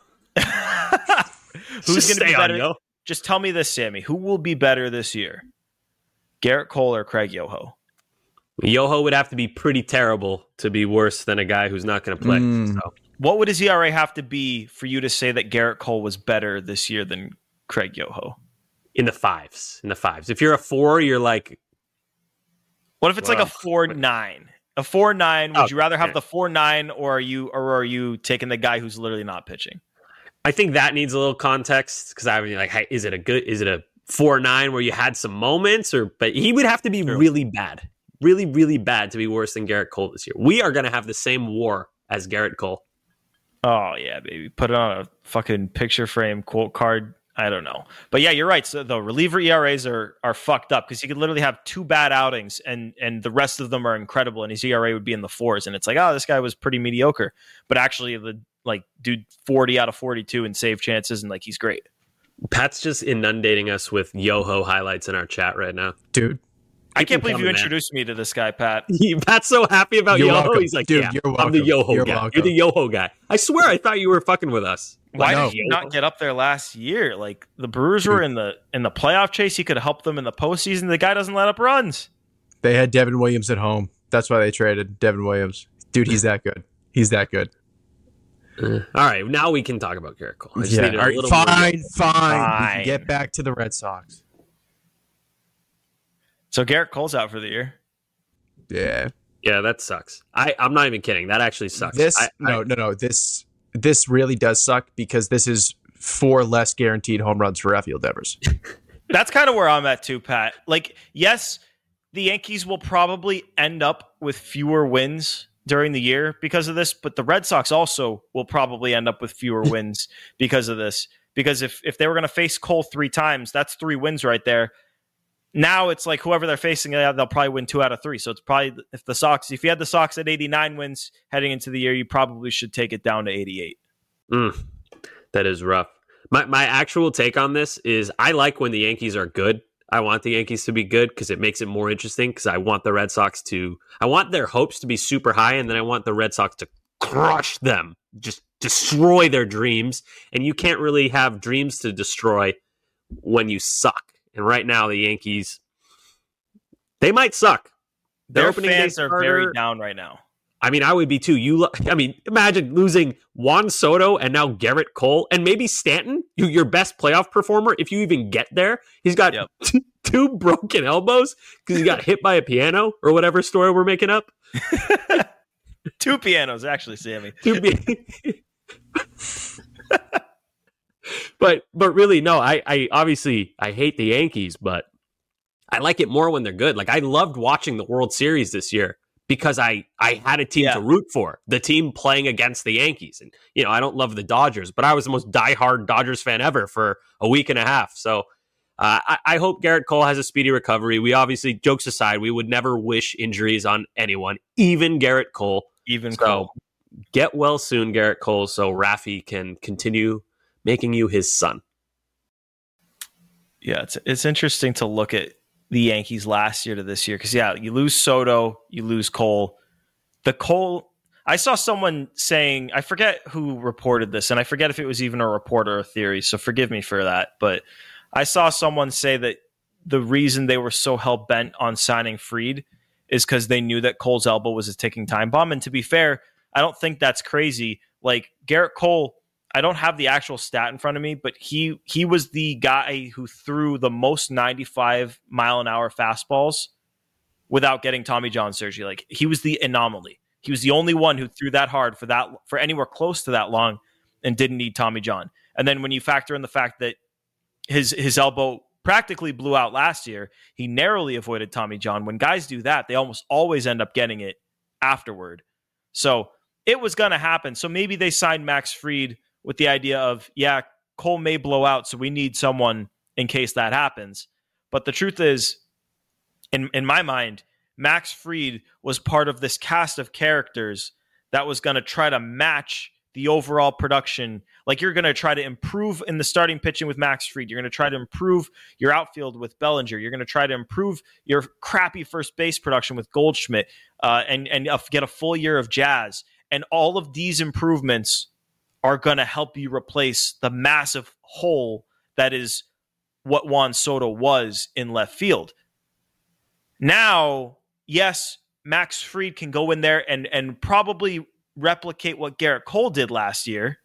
Who's Just going to be stay on better? Yo. Just tell me this, Sammy. Who will be better this year? Garrett Cole or Craig Yoho? Yoho would have to be pretty terrible to be worse than a guy who's not going to play. So. What would his ERA have to be for you to say that Garrett Cole was better this year than Craig Yoho? In the fives. If you're a 4, you're like, What if it's like a 4.9? A 4.9. Would you rather have okay. the 4.9 or are you taking the guy who's literally not pitching? I think that needs a little context because I would be like, hey, is it a 4.9 where you had some moments, but he would have to be really bad, really, really bad to be worse than Garrett Cole this year. We are going to have the same WAR as Garrett Cole. Oh yeah, baby. Put it on a fucking picture frame quote card I don't know. But yeah, you're right. So the reliever ERAs are fucked up because he could literally have 2 bad outings and the rest of them are incredible and his ERA would be in the 4s. And it's like, oh, this guy was pretty mediocre. But actually, dude 40 out of 42 in save chances and like he's great. Pat's just inundating us with Yoho highlights in our chat right now. Dude. I can't believe you introduced me to this guy, Pat. Pat's so happy about You're Yoho. welcome. He's like, dude, yeah, you're welcome. I'm the Yoho You're guy. welcome. You're the Yoho guy. I swear, I thought you were fucking with us. Why did he not get up there last year? Like the Brewers were in the playoff chase. He could have helped them in the postseason. The guy doesn't let up runs. They had Devin Williams at home. That's why they traded Devin Williams. Dude, he's that good. He's that good. All right, now we can talk about Gerrit Cole. I just needed a little fine. We Fine. can get back to the Red Sox. So Gerrit Cole's out for the year. Yeah. Yeah, that sucks. I'm not even kidding. That actually sucks. No. This really does suck because this is 4 less guaranteed home runs for Rafael Devers. That's kind of where I'm at too, Pat. Like, yes, the Yankees will probably end up with fewer wins during the year because of this, but the Red Sox also will probably end up with fewer wins because of this. Because if they were going to face Cole 3 times, that's 3 wins right there. Now it's like whoever they're facing, they'll probably win 2 out of 3. So it's probably if you had the Sox at 89 wins heading into the year, you probably should take it down to 88. That is rough. My actual take on this is I like when the Yankees are good. I want the Yankees to be good because it makes it more interesting because I want the Red Sox I want their hopes to be super high and then I want the Red Sox to crush them, just destroy their dreams. And you can't really have dreams to destroy when you suck. And right now, the Yankees, they might suck. Their fans are very down right now. I mean, I would be too. Imagine losing Juan Soto and now Gerrit Cole and maybe Stanton, your best playoff performer, if you even get there. He's got 2 broken elbows because he got hit by a piano or whatever story we're making up. 2 pianos, actually, Sammy. 2 But really, no, I obviously I hate the Yankees, but I like it more when they're good. Like I loved watching the World Series this year because I had a team to root for, the team playing against the Yankees. And, I don't love the Dodgers, but I was the most diehard Dodgers fan ever for a week and a half. So I hope Gerrit Cole has a speedy recovery. We obviously, jokes aside, we would never wish injuries on anyone, even Gerrit Cole. Cole. Get well soon, Gerrit Cole, so Rafi can continue making you his son. Yeah, it's interesting to look at the Yankees last year to this year because, you lose Soto, you lose Cole. I saw someone saying, I forget who reported this, and I forget if it was even a report or a theory, so forgive me for that, but I saw someone say that the reason they were so hell-bent on signing Fried is because they knew that Cole's elbow was a ticking time bomb, and to be fair, I don't think that's crazy. Like, Gerrit Cole, I don't have the actual stat in front of me, but he was the guy who threw the most 95-mile-an-hour fastballs without getting Tommy John surgery. Like, he was the anomaly. He was the only one who threw that hard for anywhere close to that long and didn't need Tommy John. And then when you factor in the fact that his elbow practically blew out last year, he narrowly avoided Tommy John. When guys do that, they almost always end up getting it afterward. So it was going to happen. So maybe they signed Max Fried with the idea of, Cole may blow out, so we need someone in case that happens. But the truth is, in my mind, Max Fried was part of this cast of characters that was going to try to match the overall production. Like, you're going to try to improve in the starting pitching with Max Fried. You're going to try to improve your outfield with Bellinger. You're going to try to improve your crappy first base production with Goldschmidt and get a full year of Jazz. And all of these improvements are going to help you replace the massive hole that is what Juan Soto was in left field. Now, yes, Max Fried can go in there and probably replicate what Gerrit Cole did last year.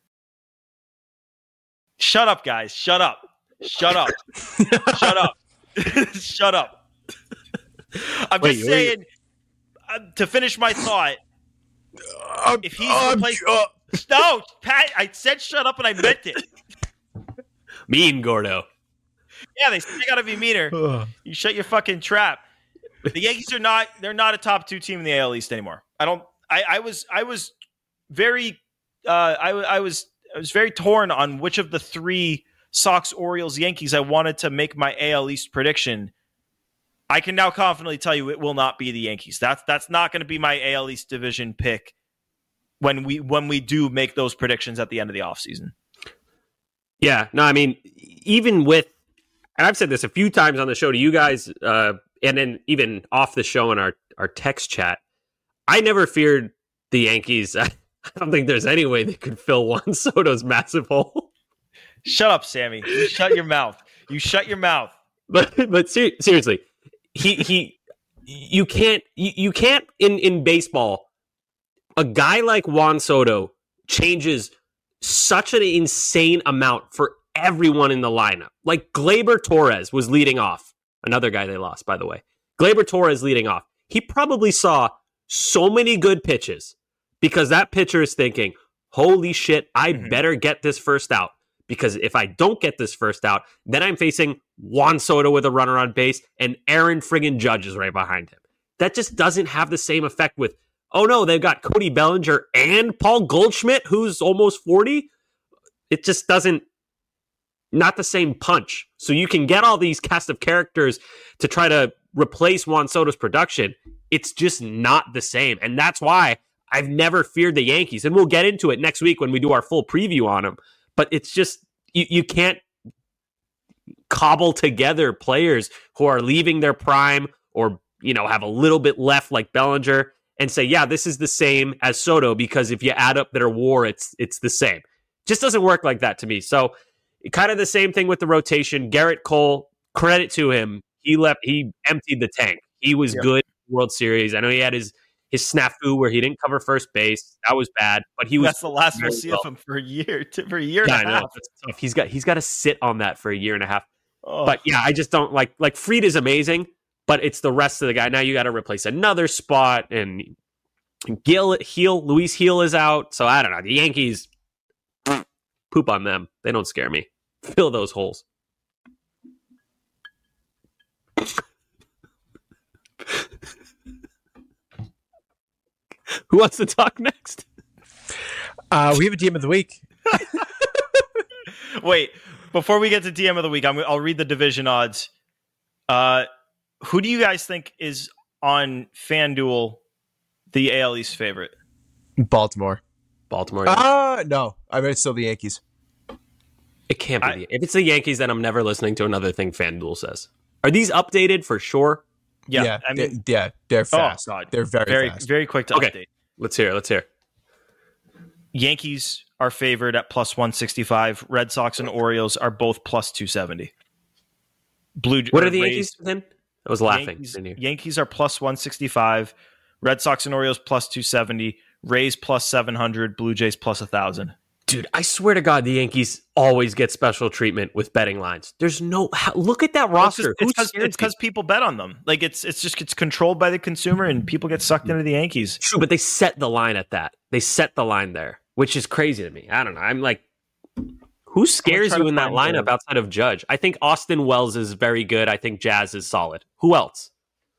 Shut up, guys. Shut up. Shut up. Shut up. Shut up. I'm just saying, to finish my thought, if he's replaced... No, Pat, I said shut up and I meant it. Mean, Gordo. Yeah, they got to be meaner. You shut your fucking trap. The Yankees they're not a top 2 team in the AL East anymore. I was very torn on which of the 3 Sox, Orioles, Yankees, I wanted to make my AL East prediction. I can now confidently tell you it will not be the Yankees. That's not going to be my AL East division pick when we do make those predictions at the end of the offseason. Yeah, no, I mean, even with, and I've said this a few times on the show to you guys, and then even off the show in our text chat, I never feared the Yankees. I don't think there's any way they could fill Juan Soto's massive hole. Shut up, Sammy. You shut your mouth. You shut your mouth. But seriously, you can't in baseball, a guy like Juan Soto changes such an insane amount for everyone in the lineup. Like Gleyber Torres was leading off. Another guy they lost, by the way. Gleyber Torres leading off. He probably saw so many good pitches because that pitcher is thinking, holy shit, I better get this first out. Because if I don't get this first out, then I'm facing Juan Soto with a runner on base and Aaron friggin' Judge is right behind him. That just doesn't have the same effect with, oh no, they've got Cody Bellinger and Paul Goldschmidt, who's almost 40. It just doesn't, not the same punch. So you can get all these cast of characters to try to replace Juan Soto's production. It's just not the same. And that's why I've never feared the Yankees. And we'll get into it next week when we do our full preview on them. But it's just, you can't cobble together players who are leaving their prime or, have a little bit left like Bellinger and say, yeah, this is the same as Soto because if you add up their WAR, it's the same. Just doesn't work like that to me. So kind of the same thing with the rotation. Garrett Cole, credit to him. He emptied the tank. He was good in the World Series. I know he had his snafu where he didn't cover first base. That was bad, but he was. That's the last we'll see of him for a year and a half. That's tough. He's got to sit on that for a year and a half. Oh. But yeah, I just don't like Fried is amazing, but it's the rest of the guy. Now you got to replace another spot, and Luis Gil is out. So I don't know. The Yankees, poop on them. They don't scare me. Fill those holes. Who wants to talk next? We have a DM of the week. Wait, before we get to DM of the week, I'll read the division odds. Who do you guys think is on FanDuel the AL East favorite? Baltimore. Yeah. No. I mean, it's still the Yankees. It can't be. If it's the Yankees, then I'm never listening to another thing FanDuel says. Are these updated for sure? Yeah, I mean, they're fast. Oh God. They're very fast. Very quick to update. Let's hear. Yankees are favored at plus 165. Red Sox and Orioles are both plus 270. What are the Yankees then? I was laughing. Yankees are plus 165. Red Sox and Orioles plus 270. Rays plus 700. Blue Jays plus 1,000. Dude, I swear to God, the Yankees always get special treatment with betting lines. There's no look at that roster. It's because people bet on them. Like it's controlled by the consumer, and people get sucked into the Yankees. True, but they set the line at that. They set the line there, which is crazy to me. I don't know. I'm like, who scares you in that lineup outside of Judge? I think Austin Wells is very good. I think Jazz is solid. Who else?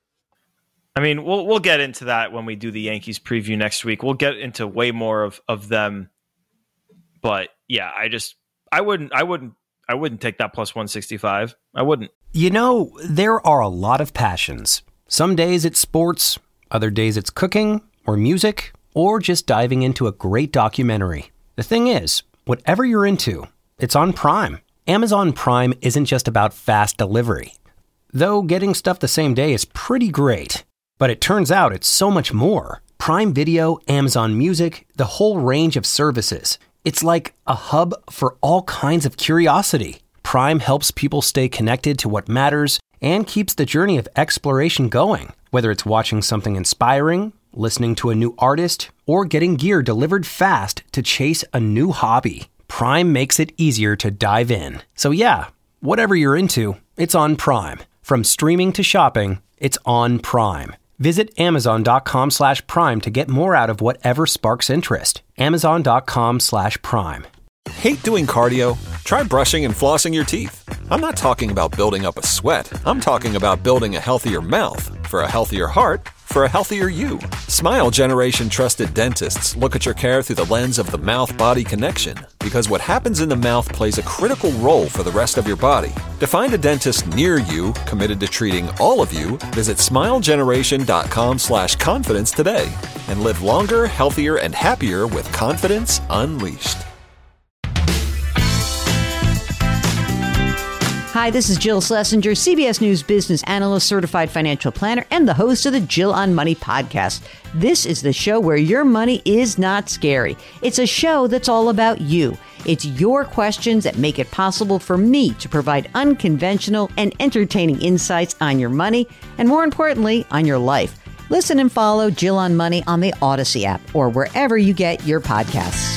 I mean, we'll get into that when we do the Yankees preview next week. We'll get into way more of them. But yeah, I wouldn't take that plus 165. I wouldn't. There are a lot of passions. Some days it's sports, other days it's cooking or music, or just diving into a great documentary. The thing is, whatever you're into, it's on Prime. Amazon Prime isn't just about fast delivery. Though getting stuff the same day is pretty great. But it turns out it's so much more. Prime Video, Amazon Music, the whole range of services. It's like a hub for all kinds of curiosity. Prime helps people stay connected to what matters and keeps the journey of exploration going. Whether it's watching something inspiring, listening to a new artist, or getting gear delivered fast to chase a new hobby, Prime makes it easier to dive in. So yeah, whatever you're into, it's on Prime. From streaming to shopping, it's on Prime. Visit Amazon.com/Prime to get more out of whatever sparks interest. Amazon.com/Prime. Hate doing cardio? Try brushing and flossing your teeth. I'm not talking about building up a sweat. I'm talking about building a healthier mouth. For a healthier heart, for a healthier you. Smile Generation trusted dentists look at your care through the lens of the mouth-body connection, because what happens in the mouth plays a critical role for the rest of your body. To find a dentist near you committed to treating all of you, visit smilegeneration.com/confidence today and live longer, healthier, and happier with confidence unleashed. Hi, this is Jill Schlesinger, CBS News business analyst, certified financial planner, and the host of the Jill on Money podcast. This is the show where your money is not scary. It's a show that's all about you. It's your questions that make it possible for me to provide unconventional and entertaining insights on your money, and more importantly, on your life. Listen and follow Jill on Money on the Odyssey app or wherever you get your podcasts.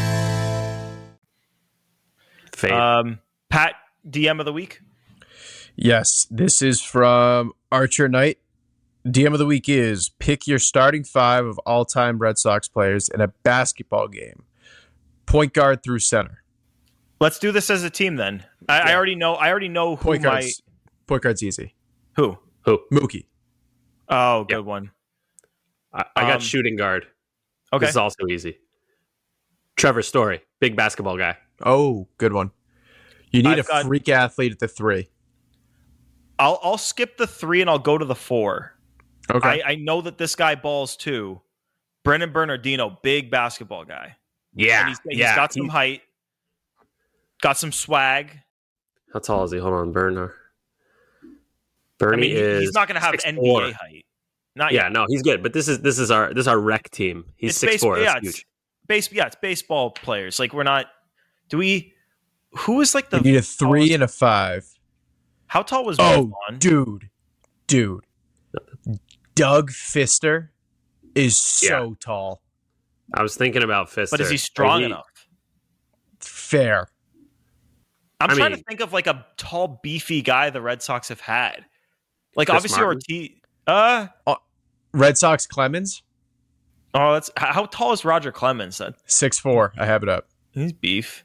Pat, DM of the week? Yes, this is from Archer Knight. DM of the week is pick your starting 5 of all-time Red Sox players in a basketball game. Point guard through center. Let's do this as a team then. I already know who Point guard's easy. Who? Mookie. Oh, good one. I got shooting guard. Okay. This is also easy. Trevor Story, big basketball guy. Oh, good one. You need a freak athlete at the 3. I'll skip the 3 and I'll go to the 4. Okay. I know that this guy balls too. Brendan Bernardino, big basketball guy. Yeah. And he's got some height, got some swag. How tall is he? Hold on, Bernie is. He's not going to have 6'4". NBA height. Not yet. No, he's good. But this is our rec team. He's 6'4". That's huge. It's baseball players. Like, we're not. Do we? Who is like the? You need a 3 and a 5. How tall was? Oh, dude. Doug Fister is so tall. I was thinking about Fister. But is he strong enough? Fair. I'm trying to think of like a tall, beefy guy the Red Sox have had. Like, Chris obviously Martin. Ortiz. Red Sox Clemens. Oh, that's how tall is Roger Clemens then? 6'4". I have it up. He's beef.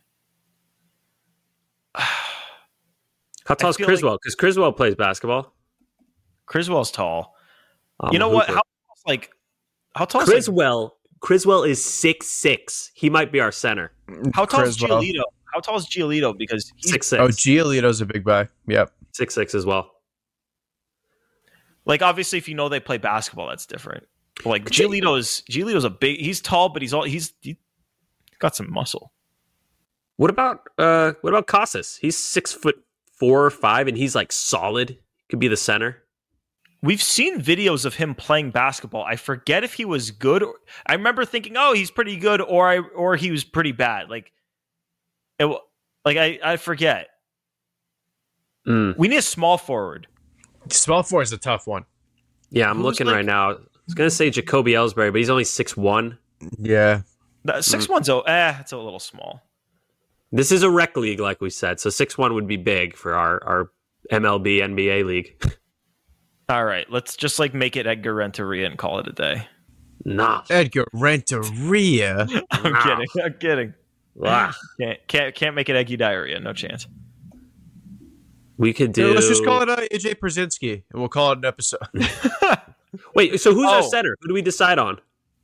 How tall is Criswell? Because Criswell plays basketball. Criswell's tall. You know what? How tall? Criswell is 6'6". He might be our center. How tall is Giolito? How tall is Giolito? Because he's 6'6". Oh, Giolito's a big guy. Yep. 6'6" as well. Like, obviously, if you know they play basketball, that's different. But like Giolito's a big. He's tall, but he's got some muscle. What about Casas? He's 6'4" or 5", and he's like solid. Could be the center. We've seen videos of him playing basketball. I forget if he was good. I remember thinking, "Oh, he's pretty good," or he was pretty bad. I forget. We need a small forward. Small forward is a tough one. Yeah, I'm looking right now. I was gonna say Jacoby Ellsbury, but he's only 6'1". Yeah, 6'1's it's a little small. This is a rec league, like we said, so 6'1" would be big for our MLB NBA league. All right, let's just make it Edgar Renteria and call it a day. Nah, Edgar Renteria. I'm kidding. Wow. Can't make it Eggy Diarrhea. No chance. We could do. Let's just call it AJ Przinsky, and we'll call it an episode. Wait, so who's our center? Who do we decide on?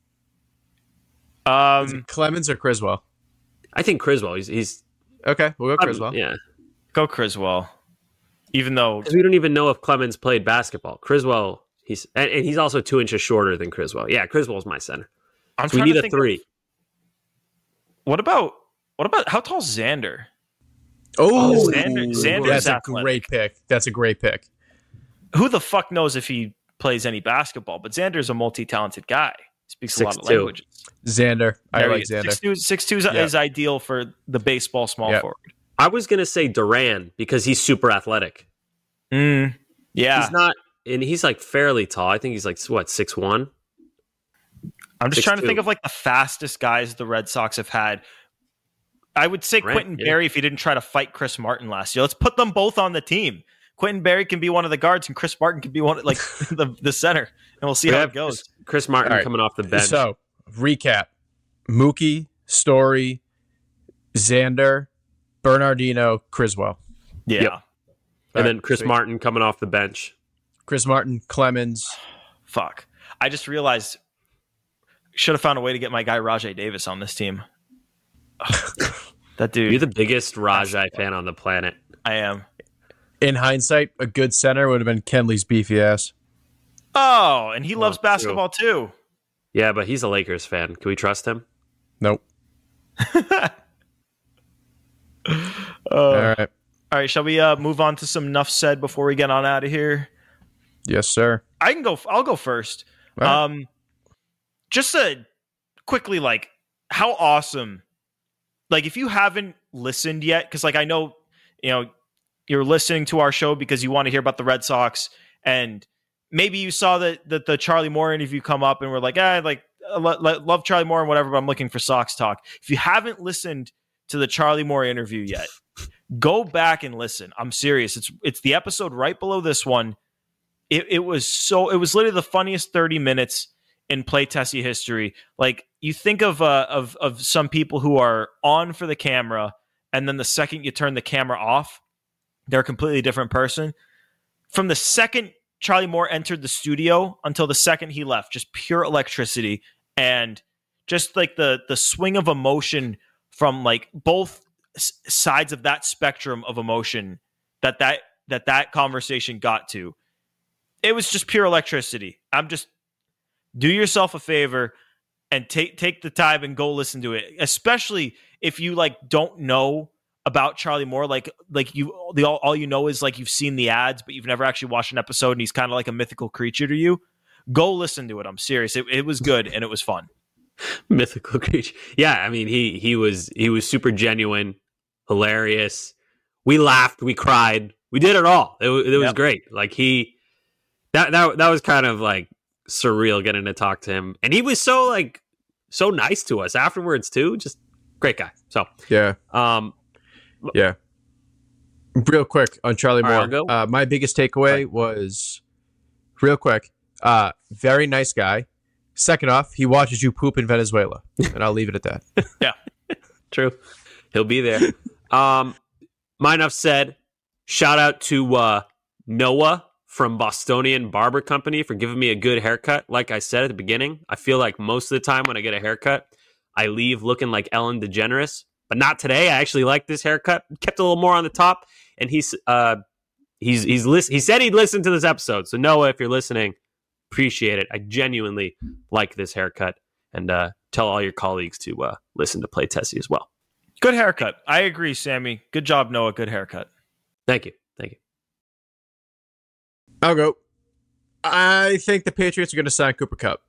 Is it Clemens or Criswell? I think Criswell. He's okay. We'll go Criswell. Yeah, go Criswell. Even though we don't even know if Clemens played basketball. Criswell, he's also 2 inches shorter than Criswell. Yeah, Criswell's my center. So we need a 3. What about how tall is Xander? Oh, Xander. That's a great pick. That's a great pick. Who the fuck knows if he plays any basketball? But Xander's a multi-talented guy. Speaks a lot of languages. Xander. I like Xander. 6'2" is ideal for the baseball small forward. I was going to say Duran because he's super athletic. Yeah. He's not, and he's fairly tall. I think he's 6'1". I'm just trying to think of the fastest guys the Red Sox have had. I would say Quentin Berry if he didn't try to fight Chris Martin last year. Let's put them both on the team. Quentin Berry can be one of the guards and Chris Martin can be one the center. And we'll see how it goes. Chris Martin coming off the bench. So, recap. Mookie, Story, Xander, Bernardino, Criswell. Yeah. Yep. And then Chris Martin coming off the bench. Chris Martin, Clemens. Fuck. I just realized should have found a way to get my guy Rajai Davis on this team. That dude. You're the biggest Rajai fan on the planet. I am. In hindsight, a good center would have been Kenley's beefy ass. Oh, and he loves basketball too. Yeah, but he's a Lakers fan. Can we trust him? Nope. All right. All right, shall we move on to some enough said before we get on out of here? Yes, sir. I'll go first. Right. Just to quickly, like, how awesome. Like, if you haven't listened yet, because like I know, you're listening to our show because you want to hear about the Red Sox, and maybe you saw that the Charlie Moore interview come up, and we're like, love Charlie Moore and whatever, but I'm looking for Sox talk. If you haven't listened to the Charlie Moore interview yet, go back and listen. I'm serious. It's the episode right below this one. It was literally the funniest 30 minutes in Play Tessie history. Like, you think of some people who are on for the camera, and then the second you turn the camera off, they're a completely different person. From the second Charlie Moore entered the studio until the second he left, just pure electricity, and just like the swing of emotion from like both sides of that spectrum of emotion that conversation got to. It was just pure electricity. Do yourself a favor and take the time and go listen to it, especially if you like don't know about Charlie Moore. All you know is like you've seen the ads, but you've never actually watched an episode, and he's kind of like a mythical creature to you. Go listen to it. I'm serious. It was good and it was fun. Mythical creature. Yeah, I mean he was super genuine, hilarious. We laughed, we cried, we did it all. It was great. Like that was kind of like surreal getting to talk to him, and he was so nice to us afterwards too. Just great guy. So yeah. Real quick on Charlie Moore. Right, my biggest takeaway was real quick. Very nice guy. Second off, he watches you poop in Venezuela, and I'll leave it at that. Yeah, true. He'll be there. My enough said. Shout out to Noah from Bostonian Barber Company for giving me a good haircut. Like I said at the beginning, I feel like most of the time when I get a haircut, I leave looking like Ellen DeGeneres. But not today. I actually like this haircut. Kept a little more on the top, and he said he'd listen to this episode. So Noah, if you're listening, appreciate it. I genuinely like this haircut, and tell all your colleagues to listen to Play Tessie as well. Good haircut. I agree, Sammy. Good job, Noah. Good haircut. Thank you. I'll go. I think the Patriots are going to sign Cooper Kupp.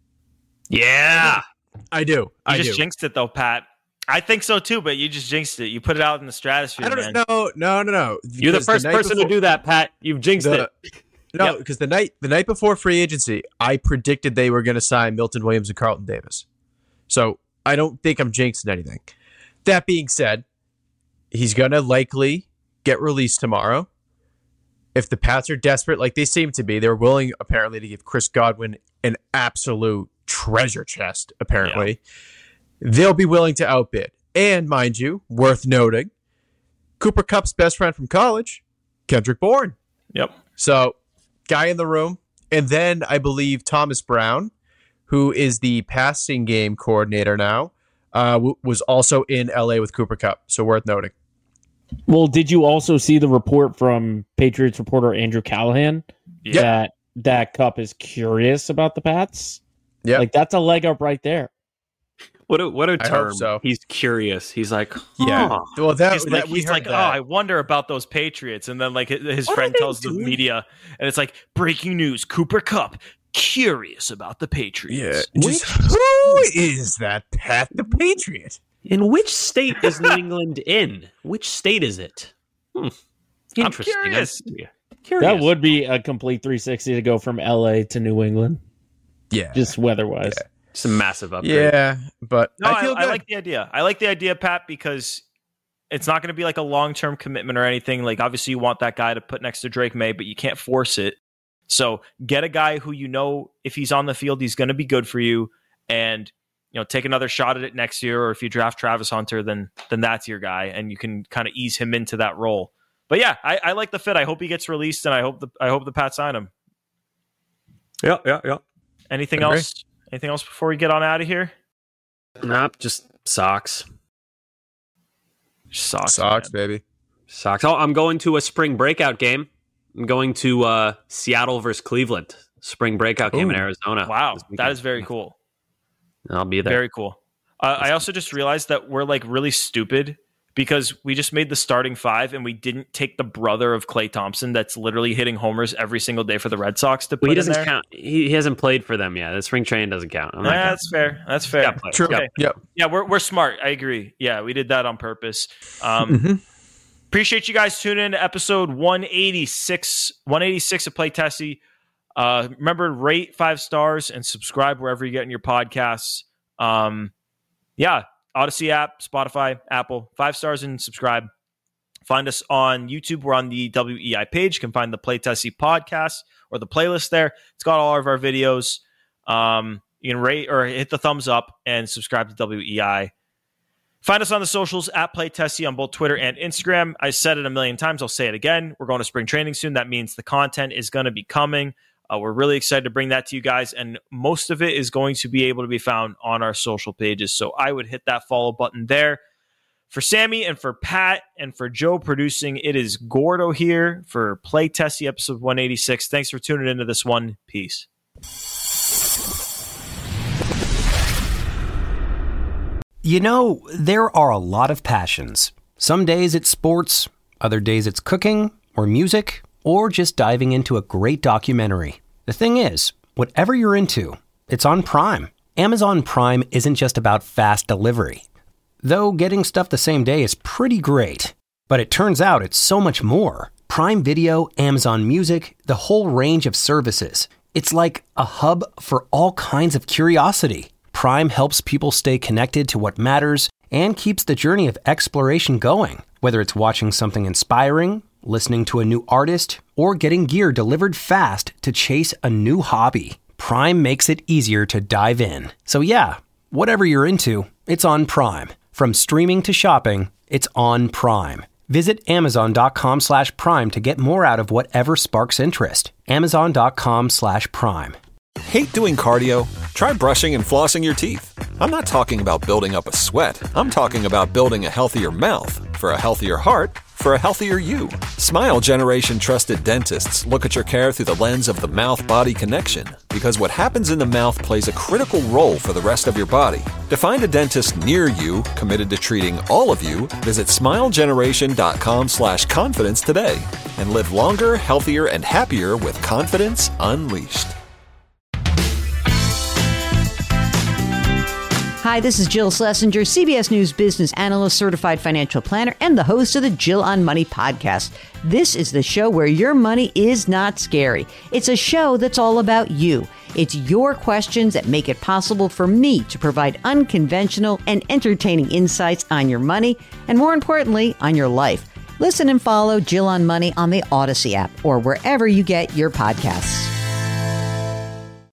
Yeah, I do. You just jinxed it, though, Pat. I think so too, but you just jinxed it. You put it out in the stratosphere. I don't know. No. You're the first person to do that, Pat. You've jinxed it. No, because the night before free agency, I predicted they were going to sign Milton Williams and Carlton Davis. So I don't think I'm jinxing anything. That being said, he's going to likely get released tomorrow. If the Pats are desperate, like they seem to be, they're willing apparently to give Chris Godwin an absolute treasure chest, apparently. Yeah. They'll be willing to outbid. And mind you, worth noting, Cooper Kupp's best friend from college, Kendrick Bourne. Yep. So, guy in the room. And then I believe Thomas Brown, who is the passing game coordinator now, was also in LA with Cooper Kupp. So, worth noting. Well, did you also see the report from Patriots reporter Andrew Callahan that Kupp is curious about the Pats? Yeah. Like, that's a leg up right there. What a term. So. He's curious. He's like, yeah. Well, he's like, oh, I wonder about those Patriots. And then like his friend tells the media, and it's like, breaking news: Cooper Kupp curious about the Patriots. Yeah. Who is that Pat the Patriot? In which state is New England in? Which state is it? Interesting. I'm curious. That would be a complete 360 to go from LA to New England. Yeah. Just weather-wise. Yeah. It's a massive upgrade. Yeah, but no, I feel good. I like the idea. I like the idea, Pat, because it's not going to be like a long-term commitment or anything. Like, obviously, you want that guy to put next to Drake May, but you can't force it. So get a guy who you know, if he's on the field, he's going to be good for you, and take another shot at it next year. Or if you draft Travis Hunter, then that's your guy, and you can kind of ease him into that role. But yeah, I like the fit. I hope he gets released, and I hope the Pats sign him. Yeah. Anything else? Anything else before we get on out of here? Nope, just socks. Socks, baby. Socks. Oh, I'm going to a spring breakout game. I'm going to Seattle versus Cleveland. Spring breakout game in Arizona. Wow, that is very cool. I'll be there. Very cool. I also just realized that we're like really stupid because we just made the starting five and we didn't take the brother of Klay Thompson that's literally hitting homers every single day for the Red Sox to put he doesn't in there. count. He hasn't played for them yet. The spring training doesn't count. That's fair. That's fair. True. Okay. Yep. Yeah, we're smart. I agree. Yeah, we did that on purpose. Appreciate you guys tuning in to episode 186 of Play Tessie. Remember, rate 5 stars and subscribe wherever you get in your podcasts. Odyssey app, Spotify, Apple, 5 stars and subscribe. Find us on YouTube. We're on the WEI page. You can find the Play Tessie podcast or the playlist there. It's got all of our videos. You can rate or hit the thumbs up and subscribe to WEI. Find us on the socials at Play Tessie on both Twitter and Instagram. I said it a million times. I'll say it again. We're going to spring training soon. That means the content is going to be coming. We're really excited to bring that to you guys, and most of it is going to be able to be found on our social pages. So I would hit that follow button there. For Sammy and for Pat and for Joe producing, it is Gordo here for Play Tessie episode 186. Thanks for tuning into this one. Peace. You know, there are a lot of passions. Some days it's sports, other days it's cooking or music, or just diving into a great documentary. The thing is, whatever you're into, it's on Prime. Amazon Prime isn't just about fast delivery. Though getting stuff the same day is pretty great. But it turns out it's so much more. Prime Video, Amazon Music, the whole range of services. It's like a hub for all kinds of curiosity. Prime helps people stay connected to what matters and keeps the journey of exploration going. Whether it's watching something inspiring, listening to a new artist, or getting gear delivered fast to chase a new hobby, Prime makes it easier to dive in. So yeah, whatever you're into, it's on Prime. From streaming to shopping, it's on Prime. Visit Amazon.com/Prime to get more out of whatever sparks interest. Amazon.com/Prime. Hate doing cardio? Try brushing and flossing your teeth. I'm not talking about building up a sweat. I'm talking about building a healthier mouth. For a healthier heart, for a healthier you. Smile Generation trusted dentists look at your care through the lens of the mouth-body connection, because what happens in the mouth plays a critical role for the rest of your body. To find a dentist near you committed to treating all of you, visit smilegeneration.com/confidence today and live longer, healthier, and happier with confidence unleashed. Hi, this is Jill Schlesinger, CBS News business analyst, certified financial planner, and the host of the Jill on Money podcast. This is the show where your money is not scary. It's a show that's all about you. It's your questions that make it possible for me to provide unconventional and entertaining insights on your money, and more importantly, on your life. Listen and follow Jill on Money on the Odyssey app or wherever you get your podcasts.